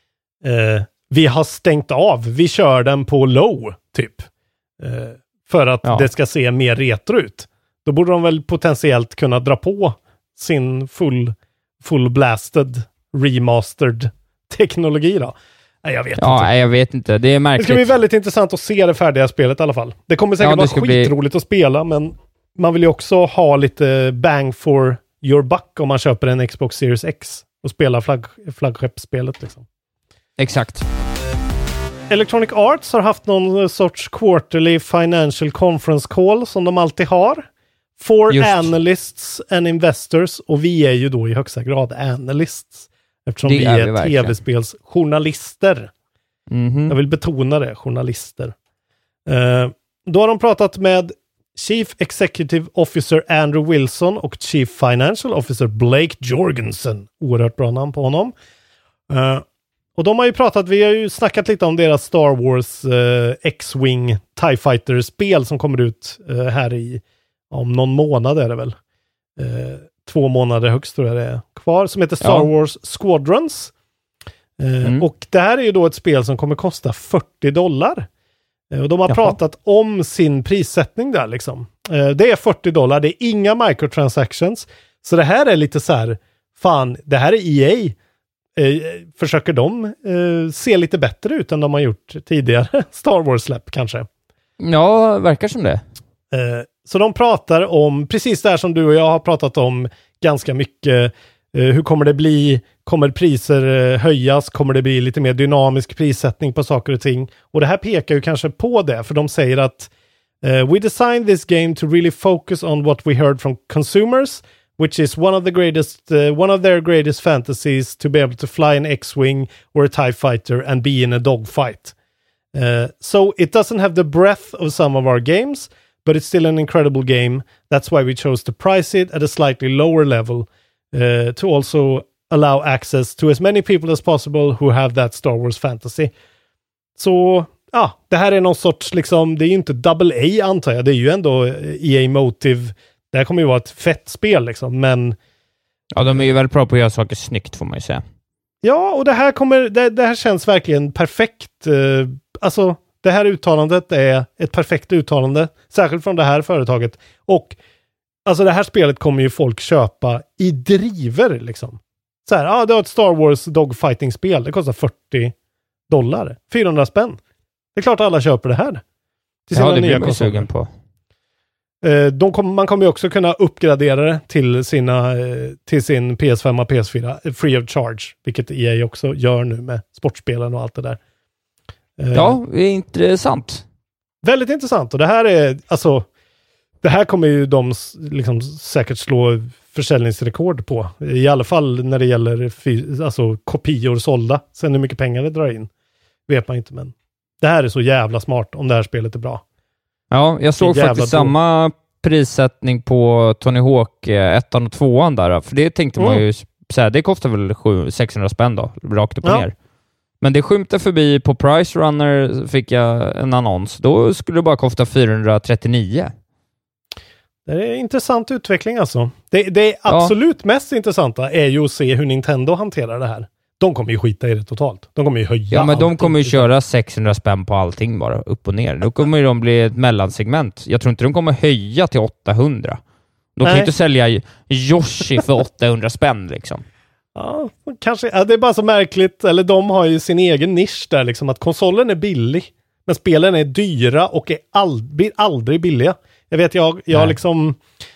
eh, vi har stängt av, vi kör den på low, typ. Eh, för att ja. Det ska se mer retro ut. Då borde de väl potentiellt kunna dra på sin full, full blasted, remastered teknologi då. Nej, jag vet ja, inte. Nej, jag vet inte. Det är märkligt. Det ska bli väldigt intressant att se det färdiga spelet i alla fall. Det kommer säkert ja, det vara skitroligt bli... att spela, men man vill ju också ha lite bang for your buck om man köper en Xbox Series X och spelar flagg, flaggskeppsspelet liksom. Exakt. Electronic Arts har haft någon sorts quarterly financial conference call som de alltid har. For Just. Analysts and investors, och vi är ju då i högsta grad analysts eftersom det vi är, är tv-spelsjournalister. Mm-hmm. Jag vill betona det, journalister. Uh, då har de pratat med Chief Executive Officer Andrew Wilson och Chief Financial Officer Blake Jorgensen. Oerhört bra namn på honom. Uh, och de har ju pratat, vi har ju snackat lite om deras Star Wars uh, X-Wing TIE Fighter-spel som kommer ut uh, här i om någon månad är det väl. Uh, två månader högst tror jag det är kvar, som heter Star ja. Wars Squadrons. Uh, mm. Och det här är ju då ett spel som kommer kosta fyrtio dollar. Och de har Jaha. pratat om sin prissättning där liksom. Det är fyrtio dollar, det är inga microtransactions. Så det här är lite så här, fan, det här är E A. Eh, försöker de eh, se lite bättre ut än de har gjort tidigare Star Wars-släpp kanske? Ja, verkar som det. Eh, så de pratar om, precis det här som du och jag har pratat om ganska mycket. Eh, hur kommer det bli? Kommer priser eh, höjas? Kommer det bli lite mer dynamisk prissättning på saker och ting? Och det här pekar ju kanske på det, för de säger att uh, we designed this game to really focus on what we heard from consumers, which is one of the greatest, uh, one of their greatest fantasies to be able to fly an X-Wing or a TIE fighter and be in a dogfight. Uh, so it doesn't have the breadth of some of our games, but it's still an incredible game. That's why we chose to price it at a slightly lower level uh, to also allow access to as many people as possible who have that Star Wars fantasy. Så, ja, det här är någon sorts, liksom, det är ju inte double A antar jag, det är ju ändå E A Motive. Det här kommer ju vara ett fett spel liksom, men... Ja, de är ju väldigt bra på att göra saker snyggt får man ju säga. Ja, och det här kommer, det, det här känns verkligen perfekt. Uh, alltså, det här uttalandet är ett perfekt uttalande, särskilt från det här företaget. Och, alltså det här spelet kommer ju folk köpa i driver liksom. Så här, ja, ah, det har ett Star Wars dogfighting-spel. Det kostar fyrtio dollar. fyrahundra spänn. Det är klart alla köper det här. Till ja, det blir man sugen på. Eh, de kom, man kommer ju också kunna uppgradera det till, sina, eh, till sin P S fem och P S fyra free of charge. Vilket E A också gör nu med sportspelen och allt det där. Eh, ja, det är intressant. Väldigt intressant. Och det här är, alltså, det här kommer ju de liksom säkert slå försäljningsrekord på. I alla fall när det gäller fy, alltså, kopior sålda. Sen hur mycket pengar det drar in vet man inte, men det här är så jävla smart om det här spelet är bra. Ja, jag såg faktiskt på. samma prissättning på Tony Hawk ettan och tvåan där. För det tänkte mm. man ju säga, det kostar väl sju sexhundra spänn då, rakt upp och ja. ner. Men det skymtade förbi på Price Runner, fick jag en annons. Då skulle det bara kosta fyrahundratrettionio. Det är en intressant utveckling alltså. Det, det är absolut ja. mest intressanta är ju att se hur Nintendo hanterar det här. de kommer ju skita i det totalt. De kommer ju höja. Ja, men de kommer ju allting. köra sexhundra spänn på allting bara, upp och ner. Då kommer ju de bli ett mellansegment. Jag tror inte de kommer höja till åttahundra. De kan ju inte sälja Yoshi för åttahundra spänn liksom. Ja, kanske. Ja, det är bara så märkligt. Eller de har ju sin egen nisch där liksom, att konsolen är billig. Men spelen är dyra och är ald- blir aldrig billiga. Jag vet, jag, jag har liksom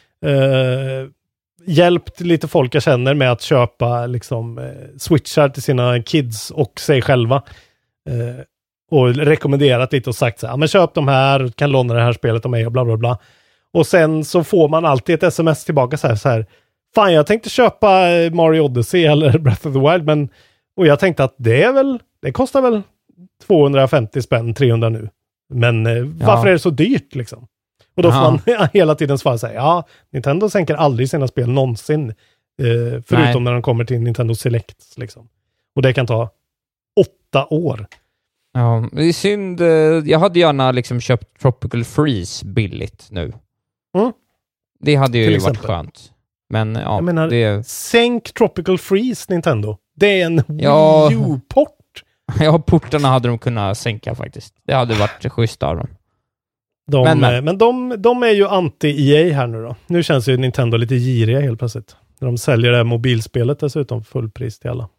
eh, hjälpt lite folk jag känner med att köpa liksom, eh, switchar till sina kids och sig själva. Eh, och rekommenderat lite och sagt så här, men köp de här, kan låna det här spelet av mig och bla bla bla. Och sen så får man alltid ett sms tillbaka så här, så här fan, jag tänkte köpa Mario Odyssey eller Breath of the Wild, men och jag tänkte att det är väl, det kostar väl tvåhundrafemtio spänn, trehundra nu. Men eh, varför Ja. är det så dyrt liksom? Och då Aha. får man hela tiden svara så här, ja, Nintendo sänker aldrig sina spel någonsin. Eh, förutom Nej. när de kommer till Nintendo Select liksom. Och det kan ta åtta år. Ja, det är synd. eh, Jag hade gärna liksom köpt Tropical Freeze billigt nu. Mm. Det hade ju Till varit exempel. skönt. Men ja, Jag menar, det... sänk Tropical Freeze, Nintendo. Det är en Ja. Wii U-port. Ja, portarna hade de kunnat sänka faktiskt. Det hade varit schysst av dem. De, Men, men men. men de, de är ju anti-E A här nu då. Nu känns ju Nintendo lite giriga helt plötsligt. De säljer det här mobilspelet dessutom fullpris till alla.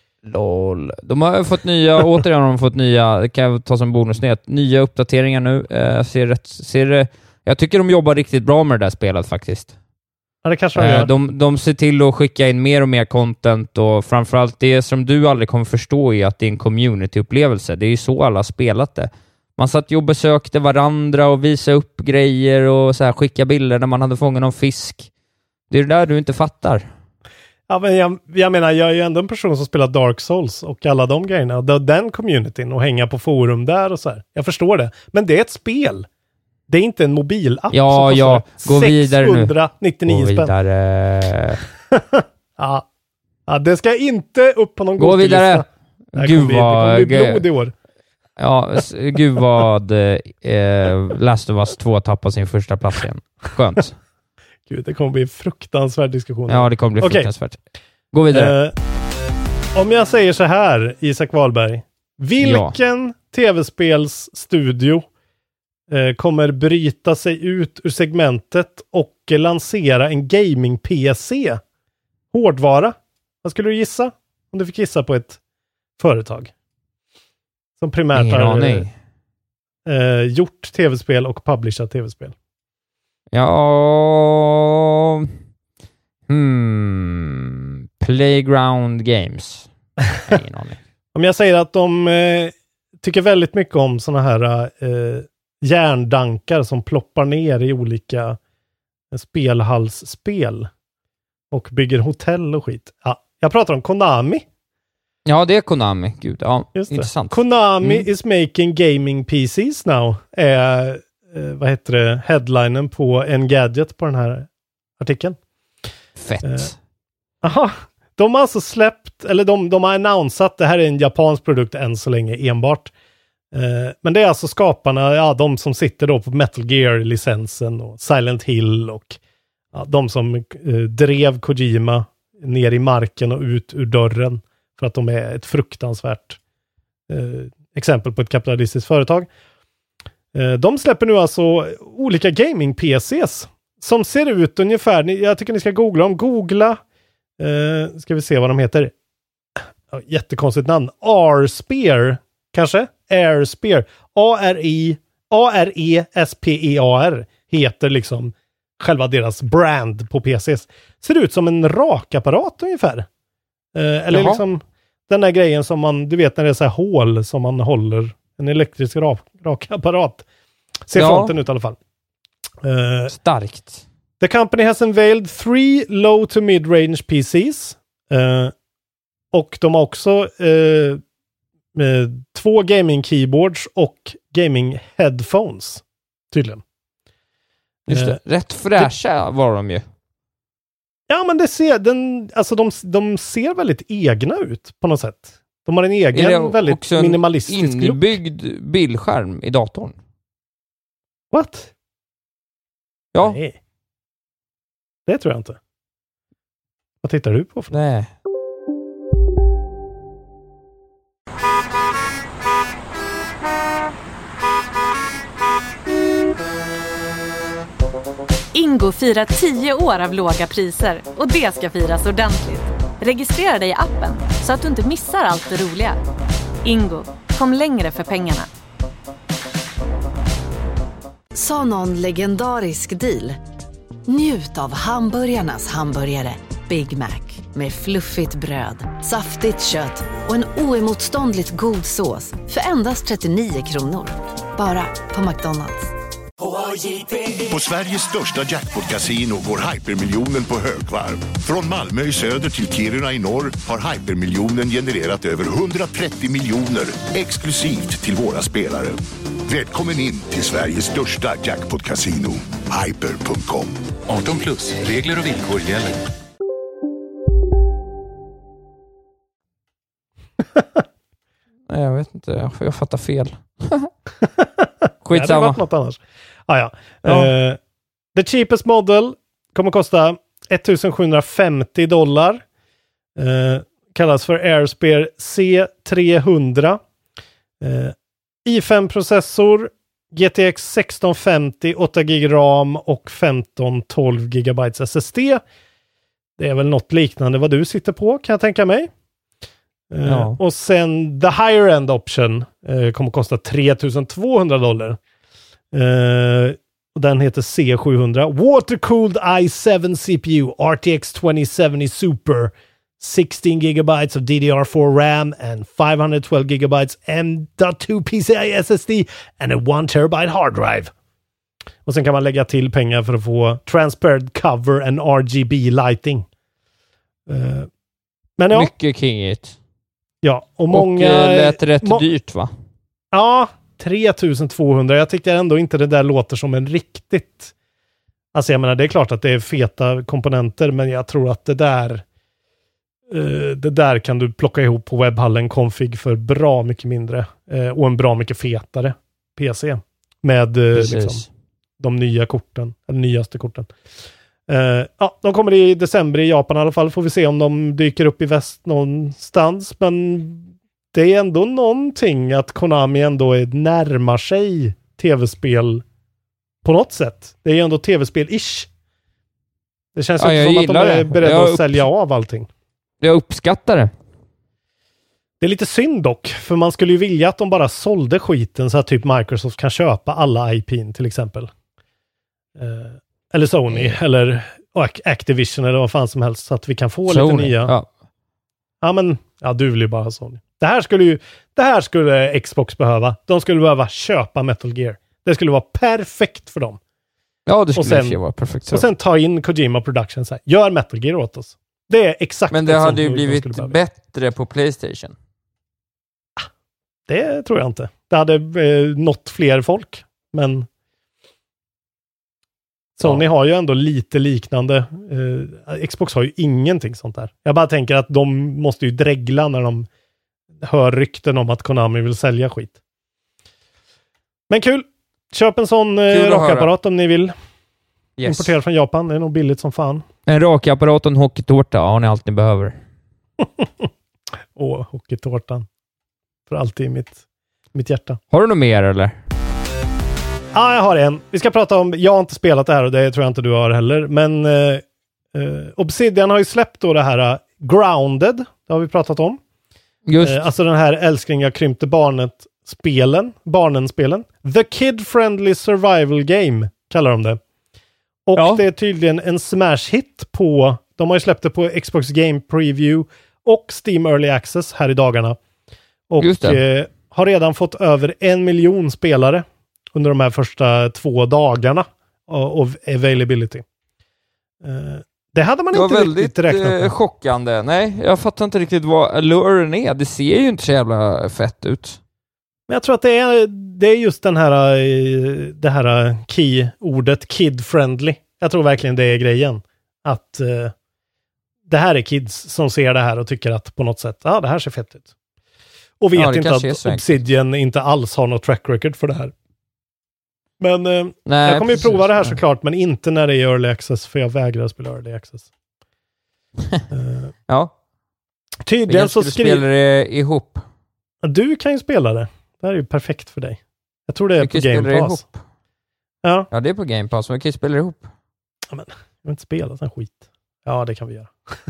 Lol. De har fått nya, återigen har de fått nya, det kan jag ta som bonusnyhet, nya uppdateringar nu. Eh, ser rätt, ser, eh, jag tycker de jobbar riktigt bra med det där spelet faktiskt. Ja, det kanske de Eh, gör. de, de ser till att skicka in mer och mer content och framförallt det som du aldrig kommer förstå är att det är en community-upplevelse. Det är ju så alla har spelat det. Man satt ju och besökte varandra och visade upp grejer och så här, skicka bilder när man hade fångat någon fisk. Det är det där du inte fattar. Ja, men jag, jag menar, jag är ju ändå en person som spelar Dark Souls och alla de grejerna. Och den communityn och hänga på forum där och så här. Jag förstår det. Men det är ett spel. Det är inte en mobilapp Ja, som ja. kostar Gå vidare nu. sexhundranittionio Gå spänn. vidare. Ja. Ja, det ska inte upp på någon Gå godbilista. vidare. Det här Gud kommer bli, det kommer vad... bli blod i år. Ja, s- gud vad eh, Last of Us två tappar sin första plats igen. Skönt. Gud, det kommer bli en fruktansvärd diskussion. Ja, det kommer bli Okej. fruktansvärt. Gå vidare. Eh, om jag säger så här, Isak Wahlberg. Vilken tv-spelsstudio eh, kommer bryta sig ut ur segmentet och eh, lansera en gaming-P C? Hårdvara. Vad skulle du gissa? Om du fick gissa på ett företag. Som primärt Ingen har aning. eh, gjort tv-spel och publishat tv-spel. Ja... Hmm... Playground Games. Ingen aning. Om jag säger att de eh, tycker väldigt mycket om såna här eh, järndankar som ploppar ner i olika eh, spelhallsspel och bygger hotell och skit. Ja, jag pratar om Konami. Ja, det är Konami. Gud, ja. Just det. Intressant. Konami Mm. is making gaming P Cs now. Är, eh, vad heter det, headlinen på Engadget på den här artikeln. Fett. Eh, Aha, de har alltså släppt, eller de, de har annonsat, det här är en japansk produkt än så länge enbart. Eh, men det är alltså skaparna, ja, de som sitter då på Metal Gear-licensen och Silent Hill och ja, de som eh, drev Kojima ner i marken och ut ur dörren för att de är ett fruktansvärt eh, exempel på ett kapitalistiskt företag. Eh, de släpper nu alltså olika gaming-P Cs som ser ut ungefär, jag tycker ni ska googla dem, googla Uh, ska vi se vad de heter. Ja, jättekonstigt namn. R-Spear, kanske? Air-Spear. A-R-I A-R-E S-P-E-A-R heter liksom själva deras brand på P Cs. Ser ut som en rakapparat ungefär. Uh, eller Jaha. liksom den där grejen som man, du vet när det är så här hål som man håller, en elektrisk rak, rakapparat. Ser Ja. fronten ut i alla fall. Uh, Starkt. The company has unveiled three low to mid-range P Cs. Uh, och de har också uh, uh, två gaming keyboards och gaming headphones. Tydligen. Just det. Eh, Rätt fräscha var de ju. Ja, men det ser, den, alltså de, de ser väldigt egna ut på något sätt. De har en Är det egen väldigt också en minimalistisk look. inbyggd bildskärm i datorn? What? Ja. Nej. Det tror jag inte. Vad tittar du på för? Nej. Ingo firar tio år av låga priser och det ska firas ordentligt. Registrera dig i appen så att du inte missar allt det roliga. Ingo, kom längre för pengarna. Sa någon legendarisk deal? Njut av hamburgarnas hamburgare Big Mac med fluffigt bröd, saftigt kött och en oemotståndligt god sås för endast trettionio kronor. Bara på McDonald's. På Sveriges största jackpot-casino går hypermiljonen på högvarv. Från Malmö i söder till Kiruna i norr har hypermiljonen genererat över hundratrettio miljoner exklusivt till våra spelare. Välkommen in till Sveriges största jackpot-casino, hyper punkt com. arton plus, regler och villkor gäller. Nej, jag vet inte. Jag, jag fattar fel. Skitsamma. Det hade varit något annars. Ah, ja. Ja. Uh, the cheapest model kommer kosta ettusensjuhundrafemtio dollar. Uh, kallas för Airspear C trehundra. Uh, i fem-processor, G T X sexton femtio, åtta gig RAM och femton tolv gigabytes S S D. Det är väl något liknande vad du sitter på, kan jag tänka mig. Uh, ja. Och sen the higher end option uh, kommer kosta tretusentvåhundra dollar. Uh, och den heter C sjuhundra. Water-cooled i seven C P U, R T X twenty seventy Super, sixteen gigabytes of D D R four RAM and five hundred twelve gigabytes M dot two P C I S S D and a one terabyte hard drive. Och sen kan man lägga till pengar för att få transparent cover and R G B lighting. Uh, men ja. Mycket kingigt. Ja, och många... Och äh, lät rätt må- dyrt, va? Ja, tretusentvåhundra. Jag tycker ändå inte det där låter som en riktigt... Alltså jag menar, det är klart att det är feta komponenter, men jag tror att det där... Uh, det där kan du plocka ihop på webbhallen config för bra mycket mindre. Uh, och en bra mycket fetare P C. Med uh, liksom, de nya korten. Eller nyaste korten. Uh, ja, de kommer i december i Japan i alla fall. Får vi se om de dyker upp i väst någonstans. Men det är ändå någonting att Konami ändå är, närmar sig tv-spel på något sätt. Det är ju ändå tv-spel-ish. Det känns ja, som att de är beredda att upp... sälja av allting. Jag uppskattar det. Det är lite synd dock, för man skulle ju vilja att de bara sålde skiten så att typ Microsoft kan köpa alla I P:n till exempel. Uh, eller Sony, mm. eller Activision eller vad fan som helst, så att vi kan få Sony, lite nya. Ja. ja, men ja, du vill ju bara Sony. Det här skulle ju, det här skulle Xbox behöva. De skulle behöva köpa Metal Gear. Det skulle vara perfekt för dem. Ja, det skulle och sen, vara perfekt. Och sen ta in Kojima Productions här. Gör Metal Gear åt oss. Det är exakt. Men det hade ju blivit bättre på PlayStation. Det tror jag inte. Det hade eh, nått fler folk. Men Sony ja. har ju ändå lite liknande. Eh, Xbox har ju ingenting sånt där. Jag bara tänker att de måste ju dregla när de hör rykten om att Konami vill sälja skit. Men kul. Köp en sån eh, rakapparat om ni vill. Yes. Importerad från Japan. Det är nog billigt som fan. En rakapparat och en hockeytårta. Ja, ni allt ni behöver. Åh, hockeytårtan. För alltid i mitt, mitt hjärta. Har du något mer eller? Ja, jag har en. Vi ska prata om, jag har inte spelat det här och det tror jag inte du har heller. Men eh, eh, Obsidian har ju släppt då det här uh, Grounded. Det har vi pratat om. Just. Eh, alltså den här älskling jag krympte barnet-spelen. Barnen-spelen. The Kid-Friendly Survival Game kallar de det. Och ja. det är tydligen en smash-hit på, de har ju släppt det på Xbox Game Preview och Steam Early Access här i dagarna. Och eh, har redan fått över en miljon spelare under de här första två dagarna av availability. Eh, det hade man det inte väldigt, riktigt räknat med. Det var chockande. Nej, jag fattar inte riktigt vad alluren är. Det ser ju inte så jävla fett ut. Men jag tror att det är, det är just den här, det här key-ordet kid-friendly. Jag tror verkligen det är grejen. Att uh, det här är kids som ser det här och tycker att på något sätt, ja ah, det här ser fett ut. Och vet ja, inte att Obsidian inte alls har något track record för det här. Men uh, Nej, jag kommer ju prova det här såklart, men inte när det är early access, för jag vägrar spela early access. uh, ja. Tydligen så skriver... spelar det ihop. Du kan ju spela det. Det här är ju perfekt för dig. Jag tror det är vi på Game Pass. Ja. ja, det är på Game Pass, men vi kan ju spela ihop. Ja, men, jag vill inte spela sån skit. Ja, det kan vi göra.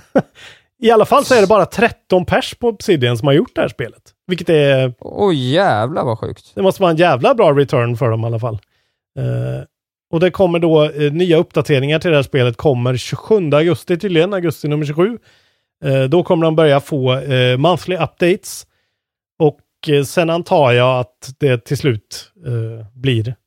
I alla fall så är det bara tretton pers på Obsidian som har gjort det här spelet. Vilket är... Åh oh, jävlar vad sjukt. Det måste vara en jävla bra return för dem i alla fall. Uh, och det kommer då uh, nya uppdateringar till det här spelet kommer tjugosjunde augusti tydligen, augusti nummer tjugosju. Uh, då kommer de börja få uh, monthly updates. Och uh, sen antar jag att det till slut uh, blir uh,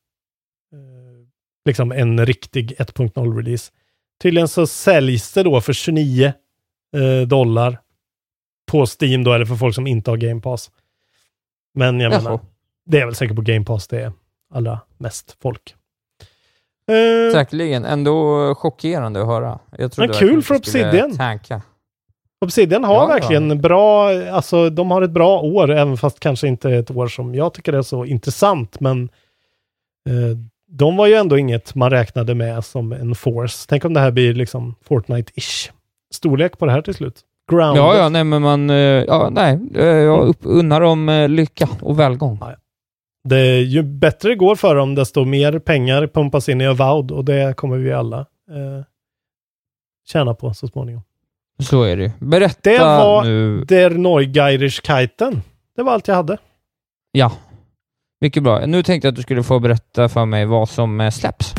liksom en riktig ett punkt noll-release. Tydligen så säljs det då för tjugonio uh, dollar på Steam. Då är det för folk som inte har Game Pass. Men jag menar, det är väl säkert på Game Pass det är allra mest folk. Uh, Säkerligen. Ändå chockerande att höra. Jag trodde men kul för Obsidian. Tanka. Obsidian har ja, verkligen ja. bra, alltså de har ett bra år, även fast kanske inte ett år som jag tycker är så intressant, men uh, de var ju ändå inget man räknade med som en force. Tänk om det här blir liksom Fortnite-ish storlek på det här till slut. Grounded. Ja, ja, nej, men man, ja, nej, jag upp, unnar dem lycka och välgång. Ja, ja. Det är ju bättre det går för dem, desto mer pengar pumpas in i Avowed, och det kommer vi alla eh, tjäna på så småningom. Så är det. Berätta det var nu. Der Neugeirischkeiten. Det var allt jag hade. Ja, mycket bra. Nu tänkte jag att du skulle få berätta för mig vad som släpps.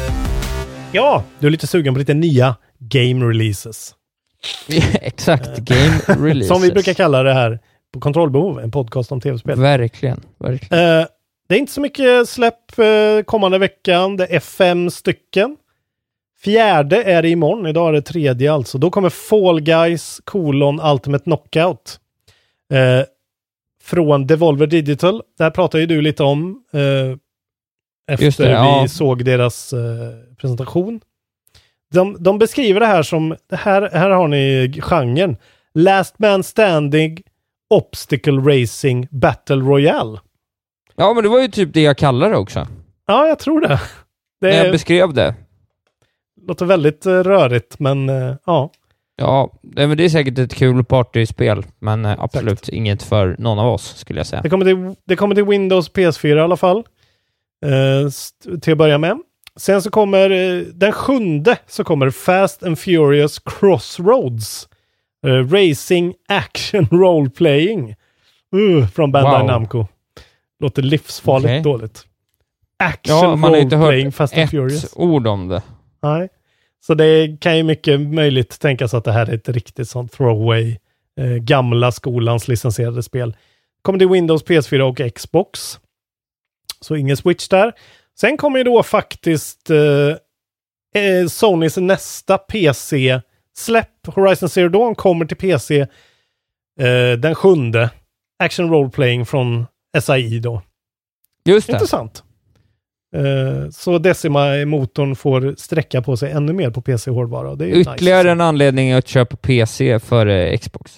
Ja, du är lite sugen på lite nya game releases. Exakt, game releases. Som vi brukar kalla det här på Kontrollbehov, en podcast om tv-spel. Verkligen, verkligen. Uh, det är inte så mycket släpp uh, kommande veckan. Det är fem stycken. Fjärde är det imorgon. Idag är det tredje alltså. Då kommer Fall Guys kolon Ultimate Knockout. Uh, från Devolver Digital. Det här pratar ju du lite om. Uh, efter det, ja. vi såg deras uh, presentation. De, de beskriver det här som, det här, här har ni genren. Last Man Standing Obstacle Racing Battle Royale. Ja, men det var ju typ det jag kallar det också. Ja, jag tror det. det När jag beskrev det. Låter väldigt uh, rörigt, men uh, ja. Ja, men det är säkert ett kul partyspel, men uh, absolut Exakt. inget för någon av oss, skulle jag säga. Det kommer till, det kommer till Windows P S fyra i alla fall. Uh, st- till att börja med. Sen så kommer uh, den sjunde så kommer Fast and Furious Crossroads. Uh, Racing Action Role Playing. Uh, från Bandai wow. Namco. Låter livsfarligt okay. dåligt. Action ja, man Role Playing Fast and Furious. Ett ord om det. Nej. Så det kan ju mycket möjligt tänkas att det här är ett riktigt sånt throwaway eh, gamla skolans licensierade spel. Kommer till Windows, P S fyra och Xbox. Så ingen Switch där. Sen kommer ju då faktiskt eh, eh, Sonys nästa P C-släpp. Horizon Zero Dawn kommer till P C eh, den sjunde. Action Role Playing från S I då. Just det. Intressant. Uh, så Decima-motorn får sträcka på sig ännu mer på P C-hårdvara. Det är ytterligare nice. En anledning att köpa P C för uh, Xbox.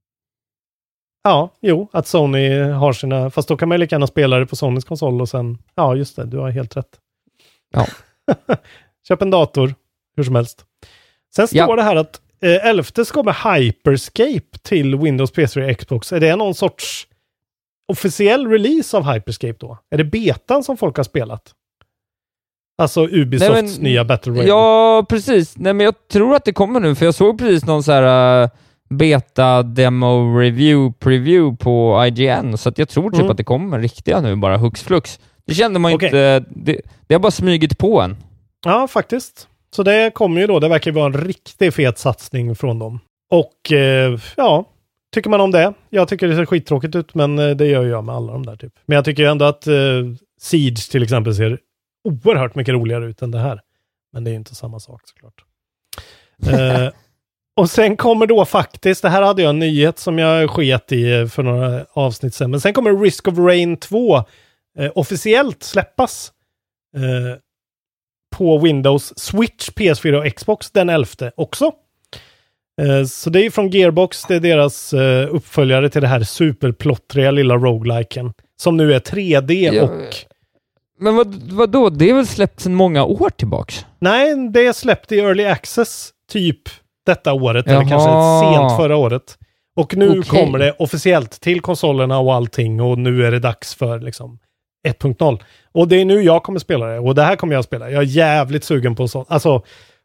Ja, jo. Att Sony har sina... Fast då kan man ju lika gärna spela det på Sonys konsol och sen... Ja, just det. Du har helt rätt. Ja. Köp en dator. Hur som helst. Sen står ja. det här att uh, elfte ska kommer Hyperscape till Windows, P S fyra och Xbox. Är det någon sorts officiell release av Hyperscape då? Är det betan som folk har spelat? Alltså Ubisofts Nej, men, nya Battle Royale. Ja, precis. Nej, men jag tror att det kommer nu, för jag såg precis någon så här uh, beta demo review preview på I G N, så att jag tror typ mm. att det kommer riktiga nu, bara hux flux. Det kände man okay. inte, det, det har bara smygit på en. Ja, faktiskt. Så det kommer ju då, det verkar vara en riktigt fet satsning från dem. Och eh, ja, tycker man om det? Jag tycker det ser skittråkigt ut, men eh, det gör jag med alla de där typ. Men jag tycker ju ändå att eh, Siege till exempel ser oerhört mycket roligare ut än det här. Men det är ju inte samma sak såklart. eh, och sen kommer då faktiskt, det här hade jag en nyhet som jag sket i för några avsnitt sedan, men sen kommer Risk of Rain två eh, officiellt släppas eh, på Windows, Switch, P S fyra och Xbox den elfte också. Eh, så det är från Gearbox, det är deras eh, uppföljare till det här superplottriga lilla rogueliken som nu är tre D ja. och Men vad, vad då? Det är väl släppt sedan många år tillbaks? Nej, det är släppt i Early Access typ detta året. Jaha. Eller kanske sent förra året. Och nu okay. kommer det officiellt till konsolerna och allting. Och nu är det dags för liksom ett punkt noll. Och det är nu jag kommer spela det. Och det här kommer jag spela. Jag är jävligt sugen på sånt. Alltså,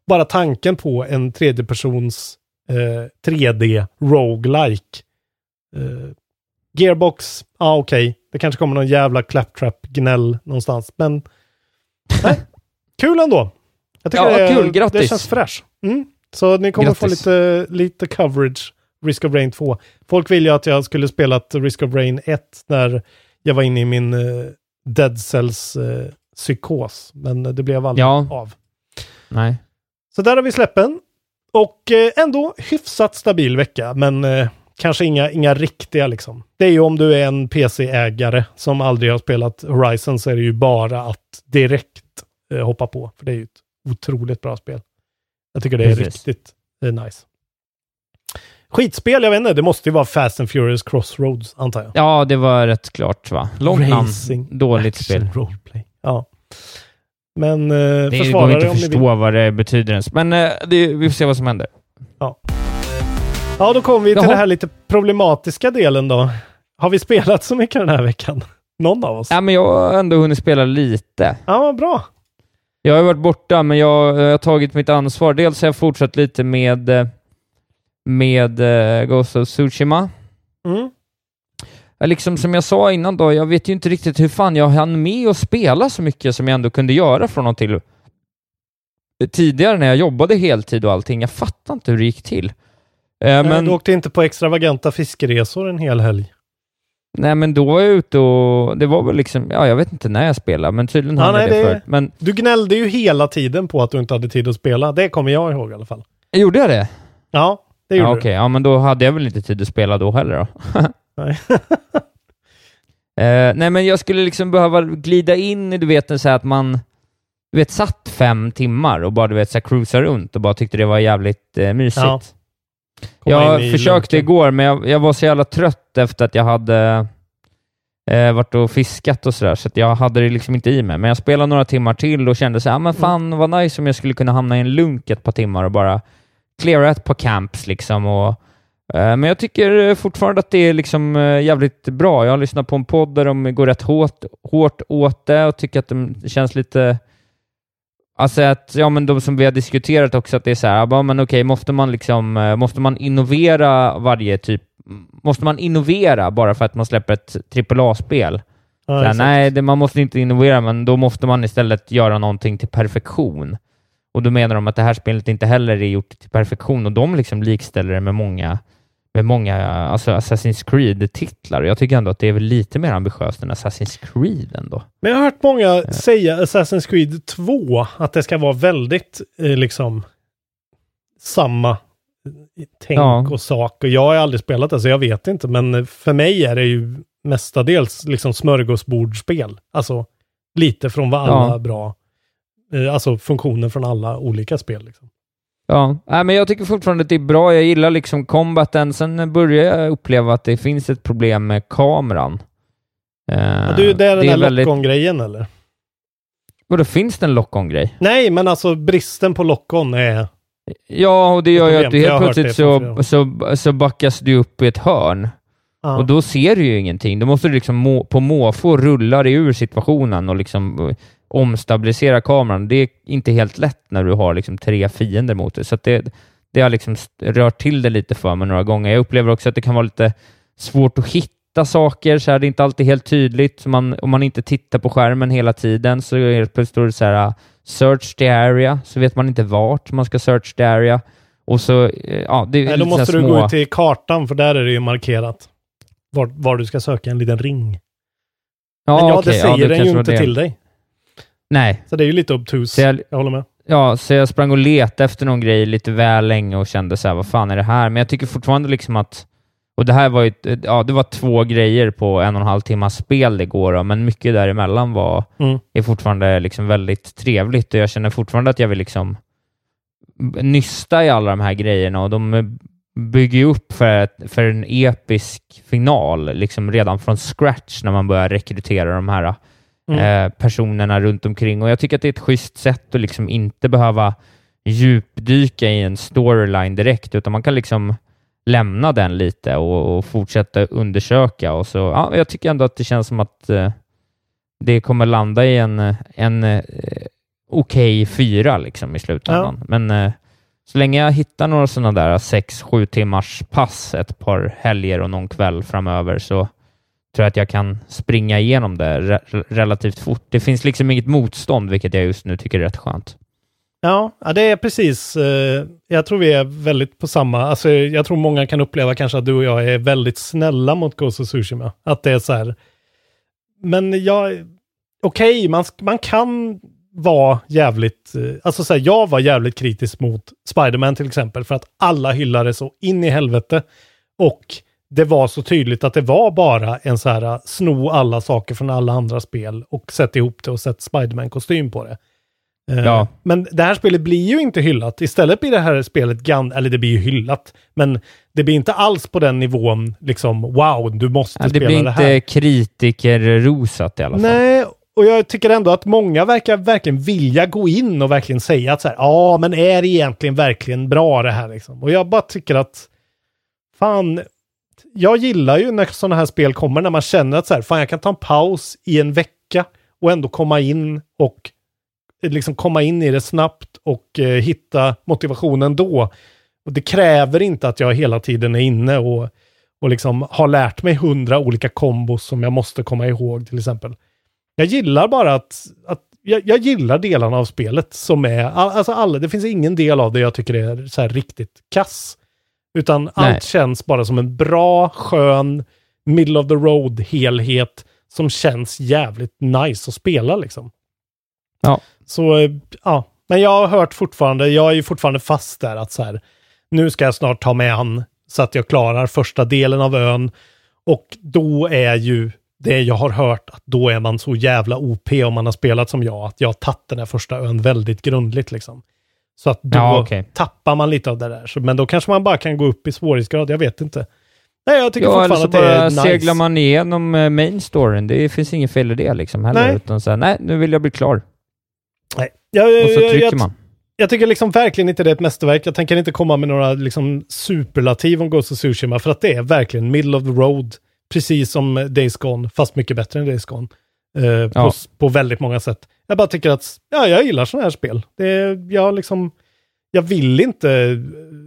bara tanken på en tredjepersons eh, tre D roguelike. Eh, Gearbox, ja ah, okej. Okay. Det kanske kommer någon jävla claptrap-gnäll någonstans. Men nej, kul ändå. Jag tycker ja, det, kul. Grattis. Det känns fresh. Mm. Så ni kommer Grattis. få lite, lite coverage. Risk of Rain två. Folk vill ju att jag skulle spela Risk of Rain ett när jag var inne i min uh, Dead Cells uh, psykos. Men det blev aldrig ja. av. Nej. Så där har vi släppen. Och uh, ändå hyfsat stabil vecka. Men uh, kanske inga, inga riktiga liksom. Det är ju om du är en P C-ägare som aldrig har spelat Horizon, så är det ju bara att direkt uh, hoppa på. För det är ju ett otroligt bra spel. Jag tycker det är Precis. riktigt uh, nice. Skitspel, jag vet inte. Det måste ju vara Fast and Furious Crossroads, antar jag. Ja, det var rätt klart, va? Långt namn, dåligt action, spel. Roleplay. Ja. Men eh, det försvara går inte det att förstå vad det betyder ens. Men eh, det, vi får se vad som händer. Ja. Ja, då kommer vi till Jaha. det här lite problematiska delen då. Har vi spelat så mycket den här veckan? Någon av oss? Ja, men jag har ändå hunnit spela lite. Ja, vad bra. Jag har varit borta, men jag, jag har tagit mitt ansvar. Dels har jag fortsatt lite med med uh, Ghost of Tsushima. Mm. Liksom som jag sa innan då, jag vet ju inte riktigt hur fan jag hann med att spela så mycket som jag ändå kunde göra från och till. Tidigare när jag jobbade heltid och allting, jag fattar inte hur det gick till. Uh, Nej, men du åkte inte på extravaganta fiskeresor en hel helg? Nej, men då var jag ute och det var väl liksom, ja, jag vet inte när jag spelade, men tydligen ja, hade nej, det, det förut. Men du gnällde ju hela tiden på att du inte hade tid att spela. Det kommer jag ihåg i alla fall. Gjorde jag det? Ja, det gjorde ja, du. Okej, ja, men då hade jag väl inte tid att spela då heller då. Nej. uh, nej, men jag skulle liksom behöva glida in i, du vet, så här att man du vet, satt fem timmar och bara, du vet, så här, cruisa runt och bara tyckte det var jävligt uh, mysigt. Ja. Jag försökte lunken. igår, men jag, jag var så jävla trött efter att jag hade eh, varit och fiskat och sådär, så att jag hade det liksom inte i mig. Men jag spelade några timmar till och kände så här, ah, men fan mm. vad nice om jag skulle kunna hamna i en lunk ett par timmar och bara cleara ett par camps liksom. Och, eh, men jag tycker fortfarande att det är liksom eh, jävligt bra. Jag har lyssnat på en podd där de går rätt hårt, hårt åt det och tycker att det känns lite... Alltså att, ja, men de som vi har diskuterat också, att det är så här, ja, men okej, måste man liksom, måste man innovera varje typ, måste man innovera bara för att man släpper ett trippel A-spel? Ja, här, nej, det, man måste inte innovera, men då måste man istället göra någonting till perfektion. Och då menar de att det här spelet inte heller är gjort till perfektion, och de liksom likställer det med många, med många alltså Assassin's Creed-titlar. Jag tycker ändå att det är väl lite mer ambitiöst än Assassin's Creed ändå. Men jag har hört många ja. säga Assassin's Creed två, att det ska vara väldigt eh, liksom samma tänk ja. och sak. Och jag har aldrig spelat det, så jag vet inte. Men för mig är det ju mestadels liksom smörgåsbordspel. Alltså lite från vad alla ja. bra, eh, alltså funktionen från alla olika spel liksom. Ja, äh, men jag tycker fortfarande att det är bra. Jag gillar liksom combaten. Sen börjar jag uppleva att det finns ett problem med kameran. Uh, ja, du, det är den där väldigt... lock-on-grejen, eller? Och då finns det en lock-on-grej? Nej, men alltså bristen på lock-on är... Ja, och det gör ju att du helt plötsligt så, så, så backas du upp i ett hörn. Ja. Och då ser du ju ingenting. Då måste du liksom må, på måfå rulla dig ur situationen och liksom... omstabilisera kameran. Det är inte helt lätt när du har liksom tre fiender mot dig. Så att det, det har liksom rört till det lite för mig några gånger. Jag upplever också att det kan vara lite svårt att hitta saker. Så här, det är inte alltid helt tydligt. Så man, om man inte tittar på skärmen hela tiden så är det plötsligt så här search the area. Så vet man inte vart man ska search the area. Och så, ja, det är Nej, då måste du små... gå till kartan, för där är det ju markerat var, var du ska söka en liten ring. Ja, Men ja, okay, det säger ja, det den ju inte det. till dig. Nej. Så det är ju lite obtus, jag, jag håller med. Ja, så jag sprang och letade efter någon grej lite väl länge och kände så här, vad fan är det här? Men jag tycker fortfarande liksom att, och det här var ju, ja, det var två grejer på en och en halv timmas spel det går, men mycket däremellan var, mm. är fortfarande liksom väldigt trevligt, och jag känner fortfarande att jag vill liksom nysta i alla de här grejerna, och de bygger ju upp för, ett, för en episk final liksom redan från scratch när man börjar rekrytera de här Mm. Eh, personerna runt omkring, och jag tycker att det är ett schysst sätt att liksom inte behöva djupdyka i en storyline direkt, utan man kan liksom lämna den lite och, och fortsätta undersöka, och så, ja, jag tycker ändå att det känns som att eh, det kommer landa i en, en eh, okej okay fyra liksom i slutändan. Ja. Men eh, så länge jag hittar några sådana där sex sju timmars pass ett par helger och någon kväll framöver så tror jag att jag kan springa igenom det re- relativt fort. Det finns liksom inget motstånd, vilket jag just nu tycker är rätt skönt. Ja, ja det är precis. Eh, jag tror vi är väldigt på samma. Alltså, jag tror många kan uppleva kanske att du och jag är väldigt snälla mot Ghost of Tsushima. Att det är så här. Men jag... Okej, okay, man, man kan vara jävligt... Alltså så här, jag var jävligt kritisk mot Spider-Man till exempel. För att alla hyllade så in i helvete. Och det var så tydligt att det var bara en så här sno alla saker från alla andra spel. Och sätta ihop det och sätta Spider-Man-kostym på det. Ja. Men det här spelet blir ju inte hyllat. Istället blir det här spelet gan- eller det blir ju hyllat. Men det blir inte alls på den nivån liksom, wow, du måste ja, det spela blir det här. Det inte kritikerrosat i alla fall. Nej, och jag tycker ändå att många verkar verkligen vilja gå in och verkligen säga att så här, ja, men är det egentligen verkligen bra det här liksom? Och jag bara tycker att fan, jag gillar ju när sådana här spel kommer, när man känner att så här, fan, jag kan ta en paus i en vecka och ändå komma in och liksom komma in i det snabbt och eh, hitta motivationen då. Och det kräver inte att jag hela tiden är inne och, och liksom har lärt mig hundra olika kombos som jag måste komma ihåg till exempel. Jag gillar bara att, att jag, jag gillar delarna av spelet som är, alltså alla, det finns ingen del av det jag tycker är så här riktigt kass. Utan Nej. allt känns bara som en bra, skön, middle of the road helhet som känns jävligt nice att spela liksom. Ja. Så, ja. Men jag har hört fortfarande, jag är ju fortfarande fast där att så här, nu ska jag snart ta med han så att jag klarar första delen av ön. Och då är ju det jag har hört att då är man så jävla O P om man har spelat som jag, att jag har tagit den här första ön väldigt grundligt liksom. Så att då ja, okay. tappar man lite av det där. Så, men då kanske man bara kan gå upp i svårighetsgrad, jag vet inte. Nej, jag tycker ja, fortfarande att det är nice. Seglar man igenom main storyn, det finns ingen fel i det liksom heller. Nej. Utan så här, nej, nu vill jag bli klar. Nej. Jag, och så trycker jag, man. Jag tycker liksom verkligen inte det är ett mästerverk. Jag tänker inte komma med några liksom superlativ om Ghost of Tsushima, för att det är verkligen middle of the road, precis som Days Gone, fast mycket bättre än Days Gone. Eh, ja. på, på väldigt många sätt. Jag bara tycker att ja, jag gillar sådana här spel. Det är, jag liksom jag vill inte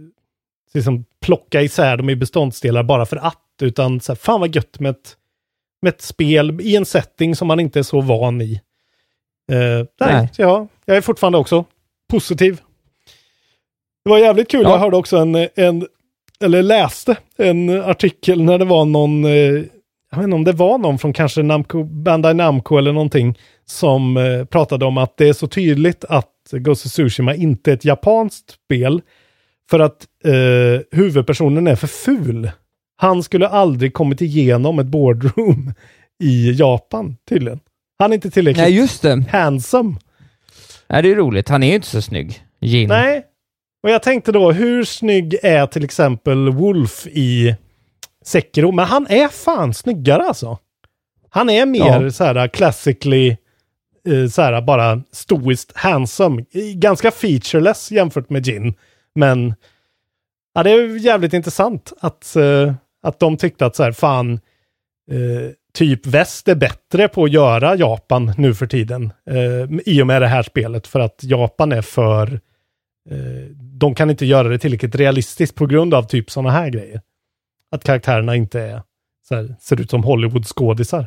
liksom plocka isär dem i beståndsdelar bara för att, utan så här, fan vad gött med ett, med ett spel i en setting som man inte är så van i. Uh, nej, nej. Så ja, jag är fortfarande också positiv. Det var jävligt kul, ja. Jag hörde också en, en eller läste en artikel när det var någon, eh, jag vet inte om det var någon från kanske Namco, Bandai Namco eller någonting som eh, pratade om att det är så tydligt att Ghost of Tsushima inte är ett japanskt spel för att eh, huvudpersonen är för ful. Han skulle aldrig kommit igenom ett boardroom i Japan tydligen. Han är inte tillräckligt Nej, just det. handsome. Nej, det är roligt. Han är ju inte så snygg. Jin. Nej. Och jag tänkte då, hur snygg är till exempel Wolf i Sekiro? Men han är fan snyggare alltså. Han är mer ja. så här classically eh, så här bara stoiskt handsome. Ganska featureless jämfört med Jin. Men ja, det är jävligt intressant att, eh, att de tyckte att så här, fan eh, typ väst är bättre på att göra Japan nu för tiden. Eh, I och med det här spelet. För att Japan är för eh, de kan inte göra det tillräckligt realistiskt på grund av typ sådana här grejer. Att karaktärerna inte är så här, ser ut som Hollywood-skådisar.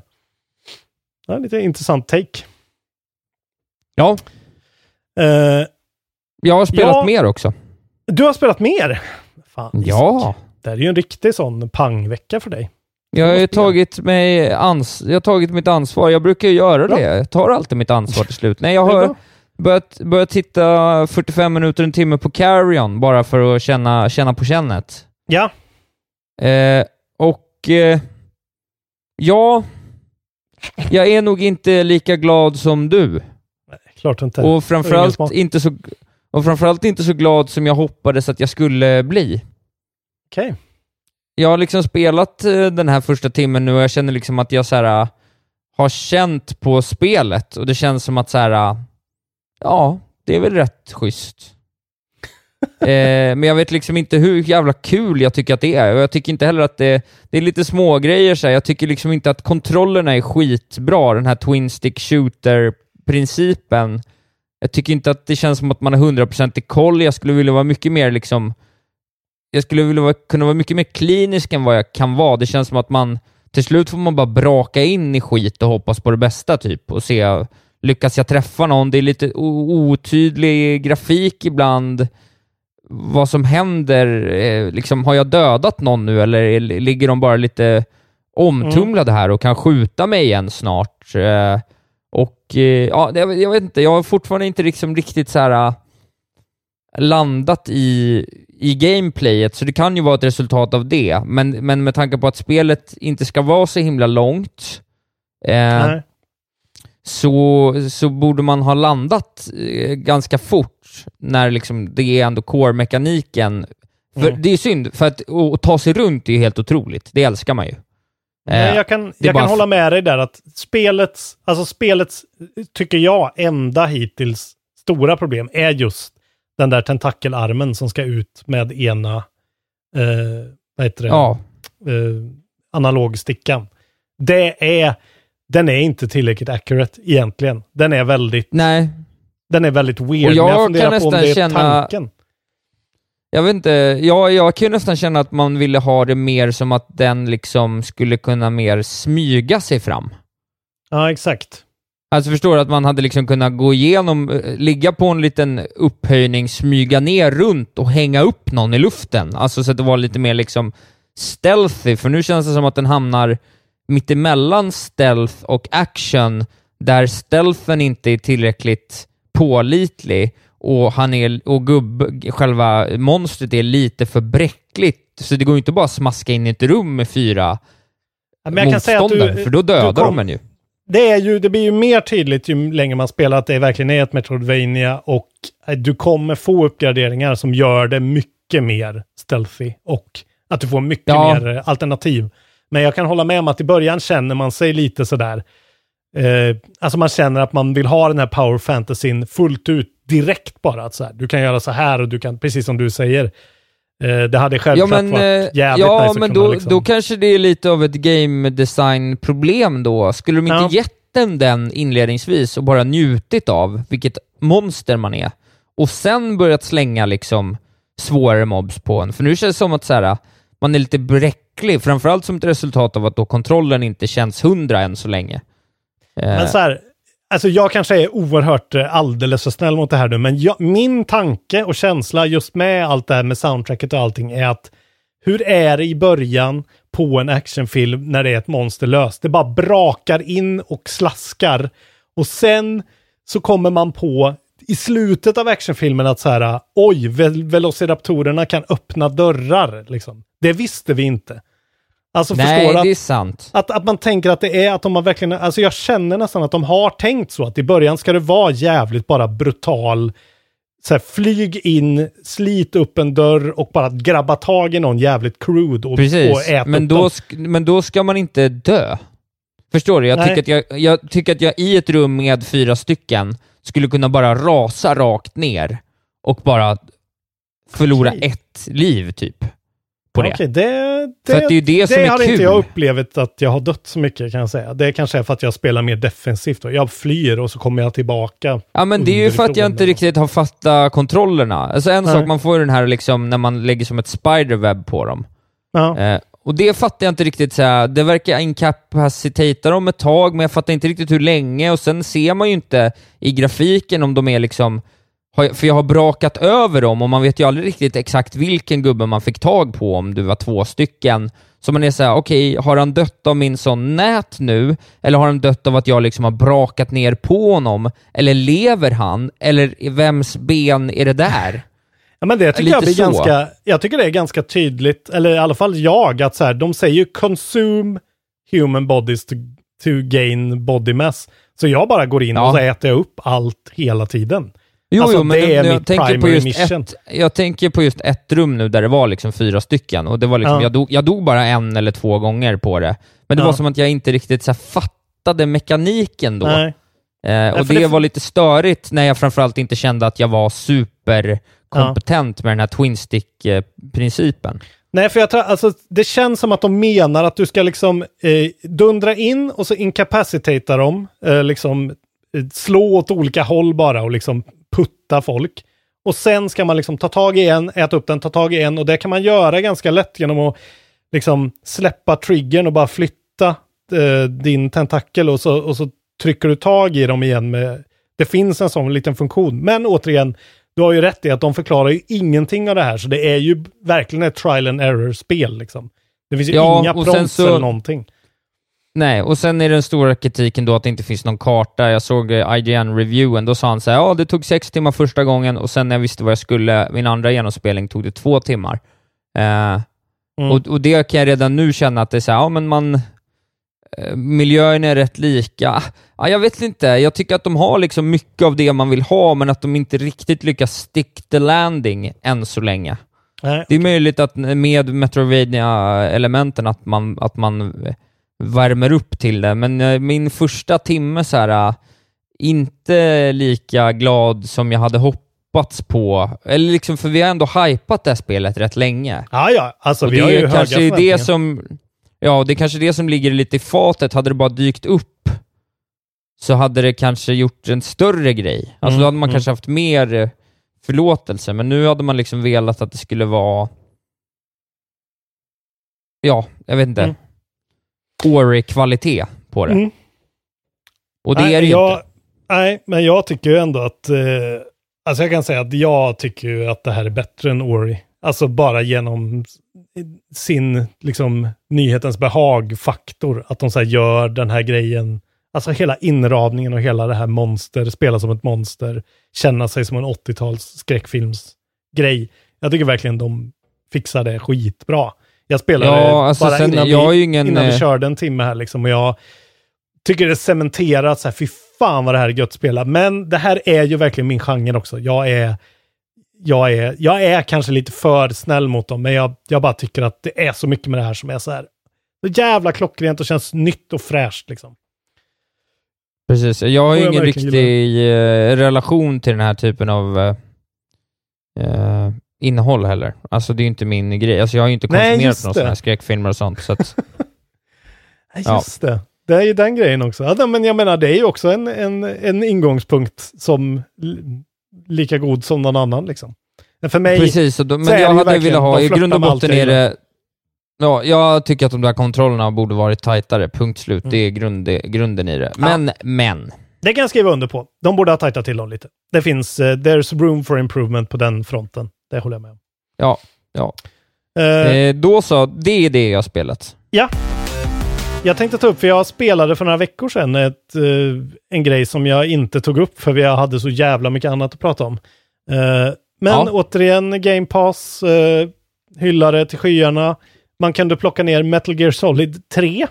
Ja, lite intressant take. Ja. Uh, jag har spelat ja, mer också. Du har spelat mer? Fan, ja. Det är ju en riktig sån pangvecka för dig. Jag har ju tagit, mig ans- jag har tagit mitt ansvar. Jag brukar ju göra det. Ja. Jag tar alltid mitt ansvar till slut. Nej, jag har börjat, börjat titta fyrtiofem minuter, en timme på Carrion bara för att känna, känna på kännet. Ja. Eh, och eh, ja, jag är nog inte lika glad som du. Nej, klart inte. Och framförallt inte så och framförallt inte så glad som jag hoppades att jag skulle bli. Okej. Okay. Jag har liksom spelat uh, den här första timmen nu och jag känner liksom att jag så här, uh, har känt på spelet och det känns som att så här, uh, ja, det är väl rätt schysst. eh, men jag vet liksom inte hur jävla kul jag tycker att det är. Och jag tycker inte heller att det, det är lite små grejer så här. Jag tycker liksom inte att kontrollerna är skitbra. Den här twin stick shooter principen Jag tycker inte att det känns som att man har hundra procent i koll. Jag skulle vilja vara mycket mer liksom... Jag skulle vilja vara, kunna vara mycket mer klinisk än vad jag kan vara. Det känns som att man... Till slut får man bara braka in i skit och hoppas på det bästa typ. Och se... Lyckas jag träffa någon? Det är lite otydlig grafik ibland. Vad som händer? Eh, liksom, har jag dödat någon nu? Eller ligger de bara lite omtumlade här och kan skjuta mig igen snart? Eh, och eh, ja, jag, jag vet inte. Jag har fortfarande inte liksom riktigt så här uh, landat i, i gameplayet. Så det kan ju vara ett resultat av det. Men, men med tanke på att spelet inte ska vara så himla långt. Eh, Nej. Så, så borde man ha landat eh, ganska fort när liksom det är ändå core-mekaniken. För mm. det är synd, för att, att ta sig runt är ju helt otroligt. Det älskar man ju. Nej, jag kan, jag kan hålla med dig där att spelets, alltså spelets, tycker jag, enda hittills stora problem är just den där tentakelarmen som ska ut med ena eh, vad heter det? Ja. Eh, analogstickan. Det är Den är inte tillräckligt accurate egentligen. Den är väldigt... Nej. Den är väldigt weird. Och jag, jag funderar kan på om nästan det är känna... tanken. Jag vet inte. Jag, jag kan nästan känna att man ville ha det mer som att den liksom skulle kunna mer smyga sig fram. Ja, exakt. Alltså förstår du att man hade liksom kunnat gå igenom, ligga på en liten upphöjning, smyga ner runt och hänga upp någon i luften. Alltså så att det var lite mer liksom stealthy. För nu känns det som att den hamnar mittemellan stealth och action, där stealthen inte är tillräckligt pålitlig och han är och gubb, själva monstret är lite för bräckligt, så det går ju inte bara att smaska in i ett rum med fyra ja, men jag motståndare, kan säga att du, för då dödar kom, de en ju. Det, är ju. det blir ju mer tydligt ju längre man spelar att det verkligen är ett Metroidvania, och du kommer få uppgraderingar som gör det mycket mer stealthy och att du får mycket ja. mer alternativ. Men jag kan hålla med om att i början känner man sig lite sådär. Eh, alltså man känner att man vill ha den här power fantasyn fullt ut direkt bara. Att så här, du kan göra så här och du kan, precis som du säger. Eh, det hade självklart ja, men, varit jävligt ja, nice men kunna, då, liksom. då kanske det är lite av ett game design problem då. Skulle de inte ja. gett den, den inledningsvis och bara njutit av vilket monster man är och sen börjat slänga liksom svårare mobs på en? För nu känns det som att så här, man är lite bräcklig, framförallt som ett resultat av att då kontrollen inte känns hundra än så länge. Men så här, alltså jag kanske är oerhört alldeles för snäll mot det här nu, men jag, min tanke och känsla just med allt det här med soundtracket och allting är att hur är det i början på en actionfilm när det är ett monster löst? Det bara brakar in och slaskar, och sen så kommer man på i slutet av actionfilmen att så här, oj, vel- velociraptorerna kan öppna dörrar liksom. Det visste vi inte. Alltså Nej, förstår att, det är sant. Att, att man tänker att det är att de har verkligen, alltså jag känner nästan att de har tänkt så, att i början ska det vara jävligt bara brutal, så här, flyg in, slit upp en dörr och bara grabba tag i någon jävligt crude och, Precis. och äta men upp då, dem. men då ska man inte dö. Förstår du? Jag tycker, att jag, jag tycker att jag i ett rum med fyra stycken skulle kunna bara rasa rakt ner och bara förlora okay. ett liv typ. På det. Okej, det, det, för att det är ju det, det som är har kul. Inte jag upplevt att jag har dött så mycket, kan jag säga. Det kanske är för att jag spelar mer defensivt. Jag flyr och så kommer jag tillbaka. Ja, men det är ju för att jag inte riktigt har fattat kontrollerna. Alltså en Nej. sak, man får ju den här liksom när man lägger som ett spiderweb på dem. Ja. Eh, och det fattar jag inte riktigt så här. Det verkar incapacitata dem ett tag, men jag fattar inte riktigt hur länge. Och sen ser man ju inte i grafiken om de är liksom... För jag har brakat över dem och man vet ju aldrig riktigt exakt vilken gubbe man fick tag på om du var två stycken. Så man är så här, okej, okay, har han dött av min sån nät nu? Eller har han dött av att jag liksom har brakat ner på honom? Eller lever han? Eller vems ben är det där? Ja, men det tycker jag blir ganska, jag tycker det är ganska tydligt, eller i alla fall jag, att så här, de säger ju consume human bodies to, to gain body mass. Så jag bara går in ja. och så äter jag upp allt hela tiden. Jo, alltså, jo, men det nu, är jag, mitt tänker på just mission. ett, jag tänker på just ett rum nu där det var liksom fyra stycken. Och det var liksom, ja. jag, dog, jag dog bara en eller två gånger på det. Men det ja. var som att jag inte riktigt så här, fattade mekaniken då. Nej. Eh, och det, det var lite störigt när jag framförallt inte kände att jag var superkompetent ja. med den här twin stick-principen. Nej, för jag tror, alltså, det känns som att de menar att du ska liksom eh, dundra in och så incapacitata dem, eh, liksom slå åt olika håll bara och liksom putta folk. Och sen ska man liksom ta tag i en, äta upp den, ta tag i en, och det kan man göra ganska lätt genom att liksom släppa triggern och bara flytta eh, din tentakel och så, och så trycker du tag i dem igen med, det finns en sån liten funktion. Men återigen, du har ju rätt i att de förklarar ju ingenting av det här, så det är ju verkligen ett trial and error spel liksom. Det finns ju ja, inga prompts så... eller någonting. Nej, och sen är den stora kritiken då att det inte finns någon karta. Jag såg I G N-reviewen, då sa han så här, ja det tog sex timmar första gången och sen när jag visste vad jag skulle, min andra genomspelning tog det två timmar. Eh, mm. och, och det kan jag redan nu känna att det är så här, ja men man eh, miljön är rätt lika. Ja, jag vet inte, jag tycker att de har liksom mycket av det man vill ha, men att de inte riktigt lyckas stick the landing än så länge. Nej. Det är möjligt att med Metroidvania-elementen att man, att man värmer upp till det, men min första timme så här, inte lika glad som jag hade hoppats på, eller liksom, för vi har ändå hypat det här spelet rätt länge. Ja, ja, alltså och vi det har ju kanske höga är det som, ja, det är kanske det som ligger lite i fatet. Hade det bara dykt upp så hade det kanske gjort en större grej. Alltså mm, då hade man mm. kanske haft mer förlåtelse, men nu hade man liksom velat att det skulle vara, ja, jag vet inte, mm. Ori-kvalitet på det. Mm. Och det nej, är det ju jag, inte. Nej, men jag tycker ju ändå att eh, alltså jag kan säga att jag tycker ju att det här är bättre än Ori. Alltså bara genom sin liksom nyhetens behag-faktor. Att de så här gör den här grejen, alltså hela inramningen och hela det här monster, spela som ett monster, känna sig som en åttio-tals skräckfilmsgrej. Jag tycker verkligen de fixar det skitbra. Jag spelade ja, alltså bara sen, innan, jag vi, ingen, innan vi körde en timme här liksom, och jag tycker det är cementerat så här, fy fan vad det här är gött spela. Men det här är ju verkligen min genre också. Jag är jag är, jag är kanske lite för snäll mot dem, men jag, jag bara tycker att det är så mycket med det här som är så här så jävla klockrent och känns nytt och fräscht liksom. Precis, jag har ju ingen riktig uh, relation till den här typen av uh, uh, innehåll heller. Alltså det är ju inte min grej. Alltså jag har ju inte konsumerat någon sån här skräckfilmer och sånt. Så att, just ja. det. Det är ju den grejen också. Ja, men jag menar, det är ju också en, en, en ingångspunkt som lika god som någon annan liksom. Men för mig, precis, och då, men jag hade velat ha i grund och botten är det, ja, jag tycker att de där kontrollerna borde varit tajtare, punkt slut. Mm. Det är grund, grunden i det. Men, ja. men. Det kan jag skriva under på. De borde ha tajtat till dem lite. Det finns, uh, there's room for improvement på den fronten. Det håller jag med om. Ja, ja. Uh, eh, då så, det är det jag har spelat. Ja. Jag tänkte ta upp, för jag spelade för några veckor sedan ett, uh, en grej som jag inte tog upp för vi hade så jävla mycket annat att prata om. Uh, men ja. återigen, Game Pass uh, hyllade till skyarna. Man kunde plocka ner Metal Gear Solid tre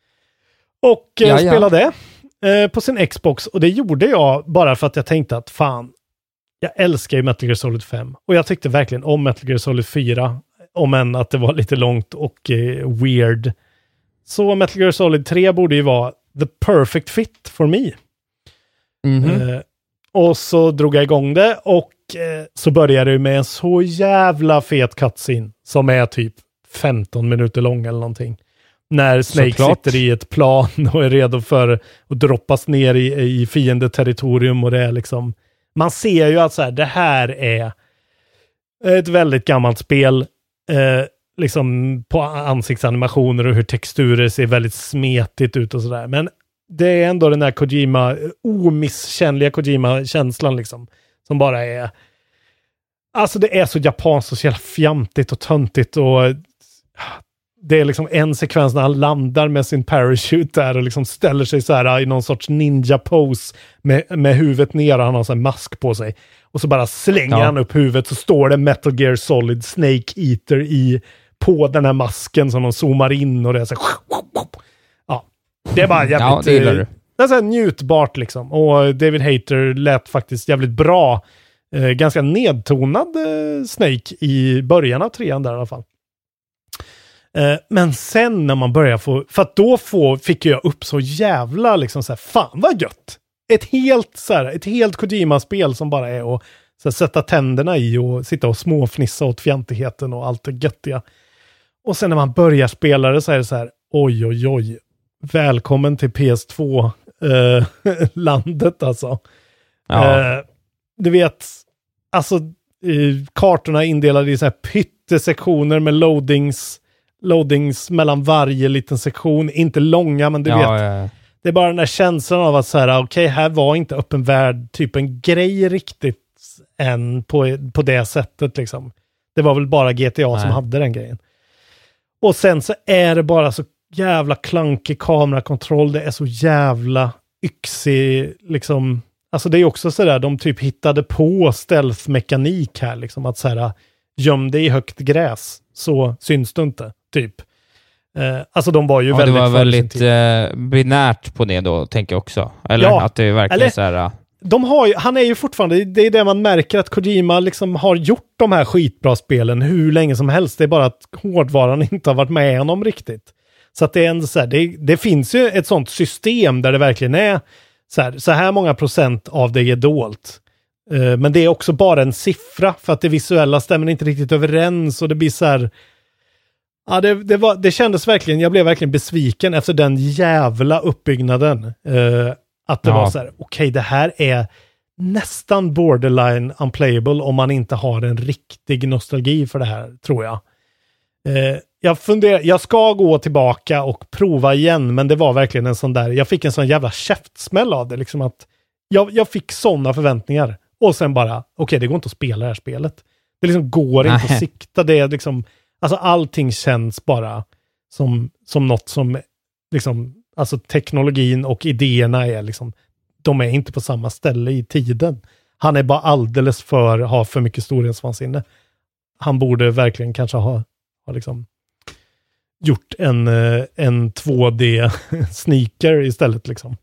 och uh, ja, spela ja. det uh, på sin Xbox. Och det gjorde jag bara för att jag tänkte att fan, jag älskar ju Metal Gear Solid fem. Och jag tyckte verkligen om Metal Gear Solid fyra, om än att det var lite långt och uh, weird. Så Metal Gear Solid tre borde ju vara the perfect fit for me. Mm-hmm. Uh, och så drog jag igång det och uh, så började det med en så jävla fet cutscene som är typ femton minuter lång eller någonting. När Snake Såklart. sitter i ett plan och är redo för att droppas ner i, i fiendeterritorium, och det är liksom, man ser ju att så här, det här är ett väldigt gammalt spel. Uh, liksom på ansiktsanimationer och hur texturer ser väldigt smetigt ut och sådär. Men det är ändå den där Kojima, omisskännliga Kojima-känslan liksom, som bara är, alltså det är så japanskt och så jävla fjantigt och töntigt, och det är liksom en sekvens när han landar med sin parachute där och liksom ställer sig så här i någon sorts ninja-pose med, med huvudet ner, och han har så här mask på sig. Och så bara slänger ja. han upp huvudet, så står det Metal Gear Solid Snake Eater i på den här masken som de zoomar in, och det är så här, ja, det är bara jävligt, ja, det, det. det är så här njutbart liksom. Och David Hayter lät faktiskt jävligt bra, eh, ganska nedtonad eh, Snake i början av trean där i alla fall. Eh, men sen när man börjar få, för att då få, fick jag upp så jävla liksom så här, fan vad gött. Ett helt så här, ett helt Kojima-spel som bara är att så här, sätta tänderna i och sitta och småfnissa åt fjantigheten och allt det göttiga. Och sen när man börjar spela det så är det så här, oj oj oj, välkommen till P S två uh, landet alltså. Ja. Uh, du vet, alltså uh, kartorna är indelade i så här pyttesektioner med loadings, loadings mellan varje liten sektion. Inte långa, men du ja, vet, ja, ja. det är bara den där känslan av att så här, okej, okay, här var inte öppen värld typ en grej riktigt än på, på det sättet liksom. Det var väl bara G T A Nej. som hade den grejen. Och sen så är det bara så jävla klankig kamerakontroll. Det är så jävla yxig liksom. Alltså det är också så där, de typ hittade på stealth-mekanik här liksom. Att så här, göm dig i högt gräs så syns du inte, typ. Eh, alltså de var ju ja, väldigt... det var väldigt eh, binärt på det då, tänker jag också. Eller ja, att det är verkligen eller, så här... De har ju, han är ju fortfarande, det är det man märker att Kojima liksom har gjort de här skitbra spelen hur länge som helst. Det är bara att hårdvaran inte har varit med honom riktigt. Så att det är en så här, det, det finns ju ett sånt system där det verkligen är så här, så här många procent av det är dolt. Uh, men det är också bara en siffra för att det visuella stämmer inte riktigt överens och det blir så här. Ja, det, det, var, det kändes verkligen, jag blev verkligen besviken efter den jävla uppbyggnaden. Uh, Att det ja. var så här, okej, okay, det här är nästan borderline unplayable om man inte har en riktig nostalgi för det här, tror jag. Eh, jag funderar, jag ska gå tillbaka och prova igen, men det var verkligen en sån där, jag fick en sån jävla käftsmäll av det, liksom att jag, jag fick såna förväntningar. Och sen bara, okej, okay, det går inte att spela det här spelet. Det liksom går Nej. inte att sikta, det är liksom, alltså allting känns bara som, som något som liksom, alltså teknologin och idéerna är liksom, de är inte på samma ställe i tiden. Han är bara alldeles för, har för mycket storhetsvansinne. Han borde verkligen kanske ha, ha liksom gjort en, en två D-sneaker istället liksom.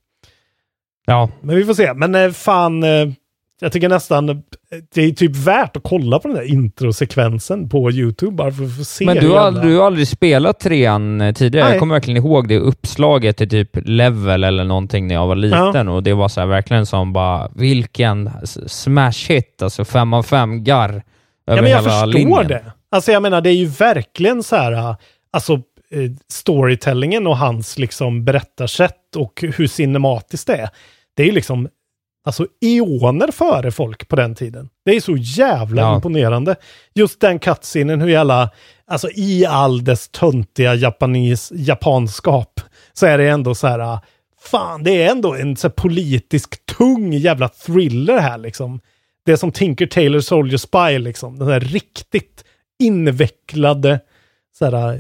Ja. Men vi får se. Men fan, jag tycker nästan det är typ värt att kolla på den där introsekvensen på YouTube bara för att få se. Men du har, jävla... du har aldrig spelat trean tidigare. Nej. Jag kommer verkligen ihåg det uppslaget till typ level eller någonting när jag var liten. Ja. Och det var så här verkligen som bara, vilken smash hit, alltså fem av fem garr över ja, men jag hela förstår linjen. Det. Alltså jag menar, det är ju verkligen så här, alltså storytellingen och hans liksom berättarsätt och hur cinematiskt det är. Det är ju liksom alltså eoner före folk på den tiden. Det är så jävla ja. imponerande. Just den cutscenen, hur jävla, alltså i all dess töntiga japanis, japanskap så är det ändå så här, fan, det är ändå en så här politisk tung jävla thriller här liksom. Det är som Tinker Tailor Soldier Spy liksom. Den här riktigt invecklade så här,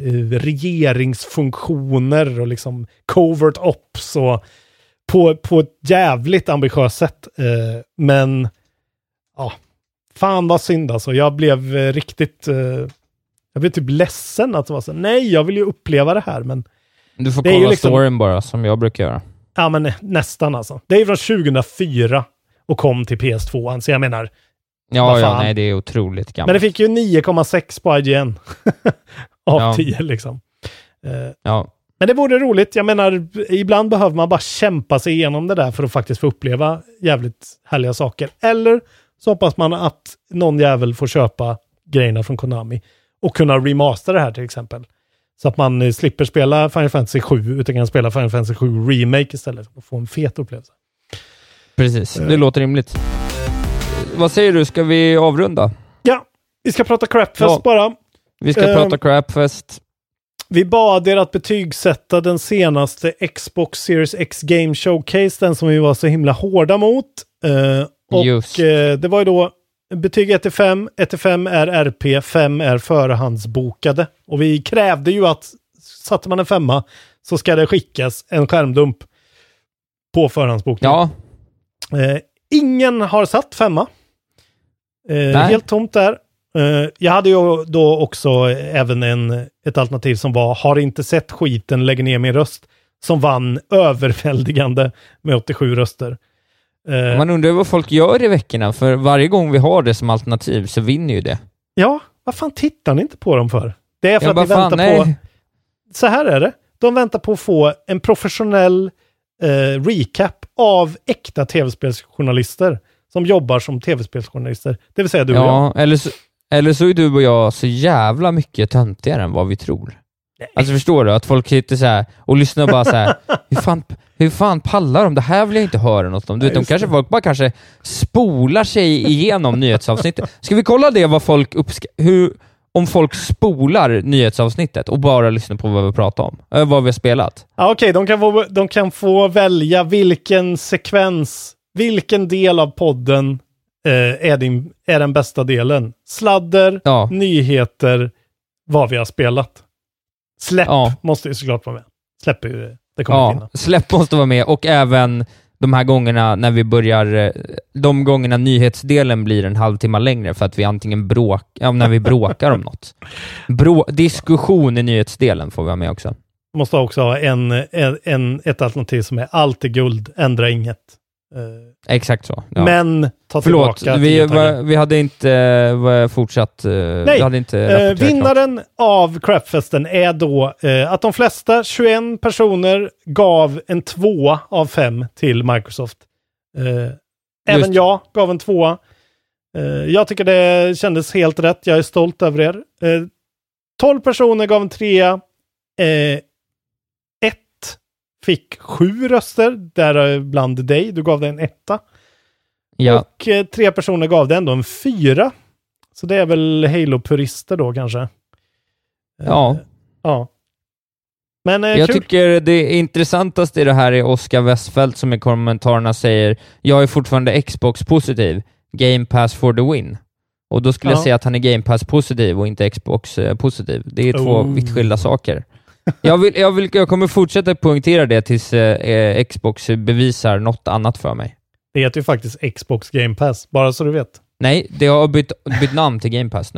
regeringsfunktioner och liksom covert ops och På, på ett jävligt ambitiöst sätt. Eh, men ja, fan vad synd alltså. Jag blev eh, riktigt eh, jag blev typ ledsen att det var så. Nej, jag vill ju uppleva det här. Men du får kolla liksom, storyn bara, som jag brukar göra. Ja, men nästan alltså. Det är från tjugohundrafyra och kom till P S två. Så jag menar, ja, ja, nej, det är otroligt gammalt. Men det fick ju nio komma sex på I G N. Av ja. tio liksom. Eh, ja. Men det vore roligt. Jag menar, ibland behöver man bara kämpa sig igenom det där för att faktiskt få uppleva jävligt härliga saker. Eller så hoppas man att någon jävel får köpa grejerna från Konami och kunna remastera det här till exempel. Så att man slipper spela Final Fantasy sju utan kan spela Final Fantasy sju Remake istället och få en fet upplevelse. Precis, det uh. låter rimligt. Vad säger du, ska vi avrunda? Ja, vi ska prata Crapfest ja. bara. Vi ska uh. prata Crapfest. Vi bad er att betygsätta den senaste Xbox Series X Game Showcase, den som vi var så himla hårda mot. Uh, och uh, det var ju då betyg ett till fem. ett till fem är R P, fem är förhandsbokade. Och vi krävde ju att satte man en femma så ska det skickas en skärmdump på förhandsbokning. Ja. Uh, ingen har satt femma. Uh, helt tomt där. Uh, jag hade ju då också även en, ett alternativ som var har inte sett skiten, lägger ner min röst, som vann överväldigande med åttiosju röster. Uh, Man undrar vad folk gör i veckorna, för varje gång vi har det som alternativ så vinner ju det. Ja, vad fan tittar ni inte på dem för? Det är för jag att ni väntar fan, på... Så här är det. De väntar på att få en professionell uh, recap av äkta tv-spelsjournalister som jobbar som tv-spelsjournalister. Det vill säga du och ja, jag. Eller så, eller så är du och jag så jävla mycket töntigare än vad vi tror. Alltså förstår du? Att folk sitter så här och lyssnar bara så här. Hur fan, hur fan pallar de? Det här vill jag inte höra något om. Du vet, de kanske, folk bara kanske spolar sig igenom nyhetsavsnittet. Ska vi kolla det vad folk uppsk- hur, om folk spolar nyhetsavsnittet och bara lyssnar på vad vi pratar om? Äh, vad vi har spelat? Ja, okej, okay. de, kan få, de kan få välja vilken sekvens, vilken del av podden eh, är, din, är den bästa delen. Sladder, ja. Nyheter, vad vi har spelat. Släpp ja. måste ju såklart vara med. Släpp ju, det kommer ja, finna. Släpp måste vara med och även de här gångerna när vi börjar, de gångerna nyhetsdelen blir en halvtimme längre för att vi antingen bråkar, ja, när vi bråkar om något. Brå, diskussion i nyhetsdelen får vi ha med också. Måste också ha en, en, en, ett alternativ som är allt är guld, ändra inget. Uh, Exakt så. Ja. Men ta Förlåt, tillbaka. Vi, va, vi hade inte uh, fortsatt... Uh, Nej, vi hade inte uh, vinnaren klart. av Crapfesten är då uh, att de flesta, tjugoen personer, gav en tvåa av fem till Microsoft. Uh, även jag gav en tvåa. Uh, jag tycker det kändes helt rätt. Jag är stolt över er. Uh, tolv personer gav en trea. Uh, fick sju röster, däribland dig. Du gav det en etta. Ja. Och eh, tre personer gav det ändå en fyra. Så det är väl Halo-purister då kanske. Ja. Eh, ja. Men eh, jag kul. tycker det intressantaste i det här är Oskar Westfeldt som i kommentarerna säger jag är fortfarande Xbox-positiv. Game Pass for the win. Och då skulle ja. jag säga att han är Game Pass-positiv och inte Xbox-positiv. Det är oh. två vitt skilda saker. Jag, vill, jag, vill, jag kommer fortsätta poängtera det tills eh, Xbox bevisar något annat för mig. Det heter ju faktiskt Xbox Game Pass, bara så du vet. Nej, det har bytt, bytt namn till Game Pass nu.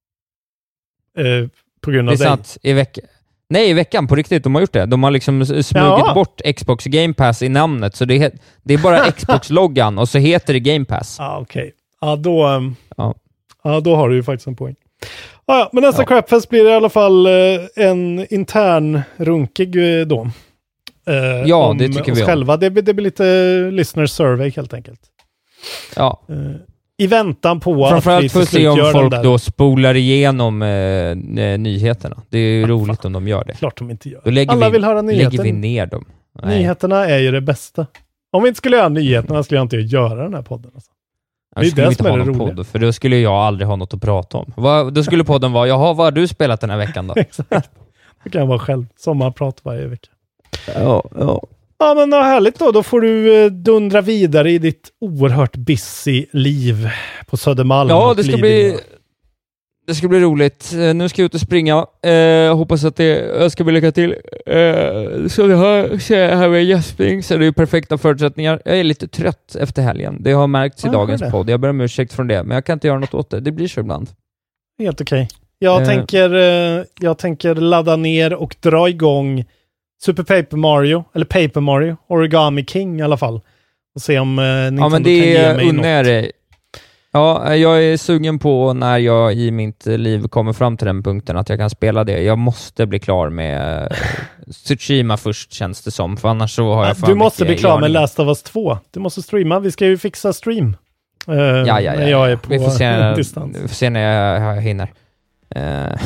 Eh, på grund av det är sant, i veckan. Nej, i veckan, på riktigt, de har gjort det. De har liksom smugit ja. bort Xbox Game Pass i namnet, så det är, det är bara Xbox-loggan och så heter det Game Pass. Ja, ah, okej. Okay. Ja, då, um, ja. ah, då har du ju faktiskt en poäng. Ah, ja, men nästa ja. Crapfest blir i alla fall eh, en intern runkig eh, då. Eh, ja, det tycker vi om. Själva. Det, det blir lite listener survey helt enkelt. Ja. Eh, I väntan på framförallt att vi för att se om folk då spolar igenom eh, nyheterna. Det är ju roligt om de gör det. Klart de inte gör. Då lägger Alla vi, vill höra nyheter. lägger vi ner dem. Nej. Nyheterna är ju det bästa. Om vi inte skulle göra nyheterna skulle jag inte göra den här podden. Alltså. Jag skulle inte ha någon podd, för då skulle jag aldrig ha något att prata om. Vad, då skulle podden vara, jaha, vad har du spelat den här veckan då? Exakt. Det kan vara själv. Sommarprat varje vecka. Ja, ja. Ja, men vad härligt då. Då får du dundra vidare i ditt oerhört busy liv på Södermalm. Ja, det ska bli... Det ska bli roligt. Nu ska jag ut och springa. Eh, hoppas att det ska bli lycka till. Eh, så vi har så här med gästspring, så det är perfekta förutsättningar. Jag är lite trött efter helgen. Det har märkts i ah, dagens podd. Jag ber om ursäkt från det, men jag kan inte göra något åt det. Det blir så ibland. Helt okej. Okay. Jag, eh. tänker, eh, jag tänker ladda ner och dra igång Super Paper Mario, eller Paper Mario, Origami King i alla fall. Och se om eh, Nintendo ja, men det kan ge mig unnär, något. Ja, jag är sugen på när jag i mitt liv kommer fram till den punkten att jag kan spela det. Jag måste bli klar med Tsushima först, känns det som. För annars så har jag för Du måste bli klar med görning. Last of Us två. Du måste streama. Vi ska ju fixa stream. Uh, ja, ja, ja. När jag är på vi får se, distans. Vi får se när jag, jag hinner. Uh,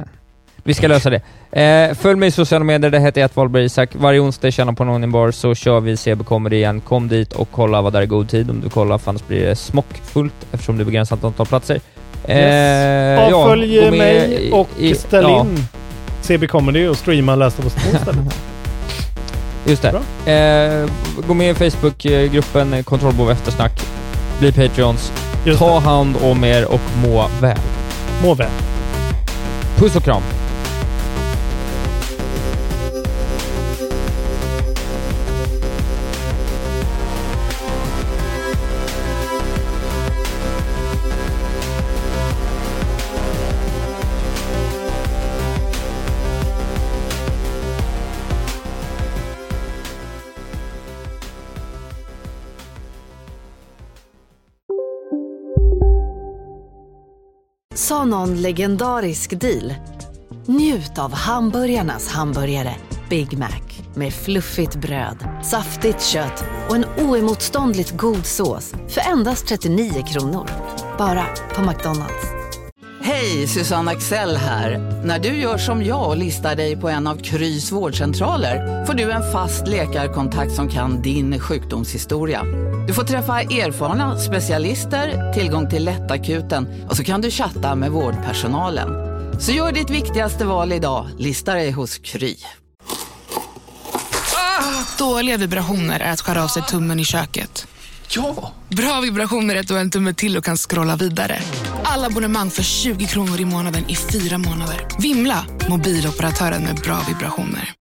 vi ska lösa det. Uh, följ mig i sociala medier. Det heter ett Valberg Isak. Varje onsdag känner på någon bar så kör vi C B Comedy igen. Kom dit och kolla vad där är god tid. Om du kollar, för annars blir det smockfullt eftersom det är begränsat antal platser. Yes. Uh, Avfölj ja, mig och i, ställ ja. in C B Comedy och streama Last of Us två istället. Just det. Eh, gå med i Facebookgruppen Kontrollbov Eftersnack. Bli Patreons. Just Ta det. hand om er och må väl. Må väl. Puss och kram. Sa någon legendarisk deal? Njut av hamburgarnas hamburgare Big Mac med fluffigt bröd, saftigt kött och en oemotståndligt god sås för endast trettionio kronor. Bara på McDonald's. Hej, Susanne Axel här. När du gör som jag och listar dig på en av Krys vårdcentraler får du en fast läkarkontakt som kan din sjukdomshistoria. Du får träffa erfarna specialister, tillgång till lättakuten och så kan du chatta med vårdpersonalen. Så gör ditt viktigaste val idag, lista dig hos Kry. Ah, dåliga vibrationer är att skära av sig tummen i köket. Ja! Bra vibrationer är att du har en tumme till och kan scrolla vidare. Alla abonnemang för tjugo kronor i månaden i fyra månader. Vimla, mobiloperatören med bra vibrationer.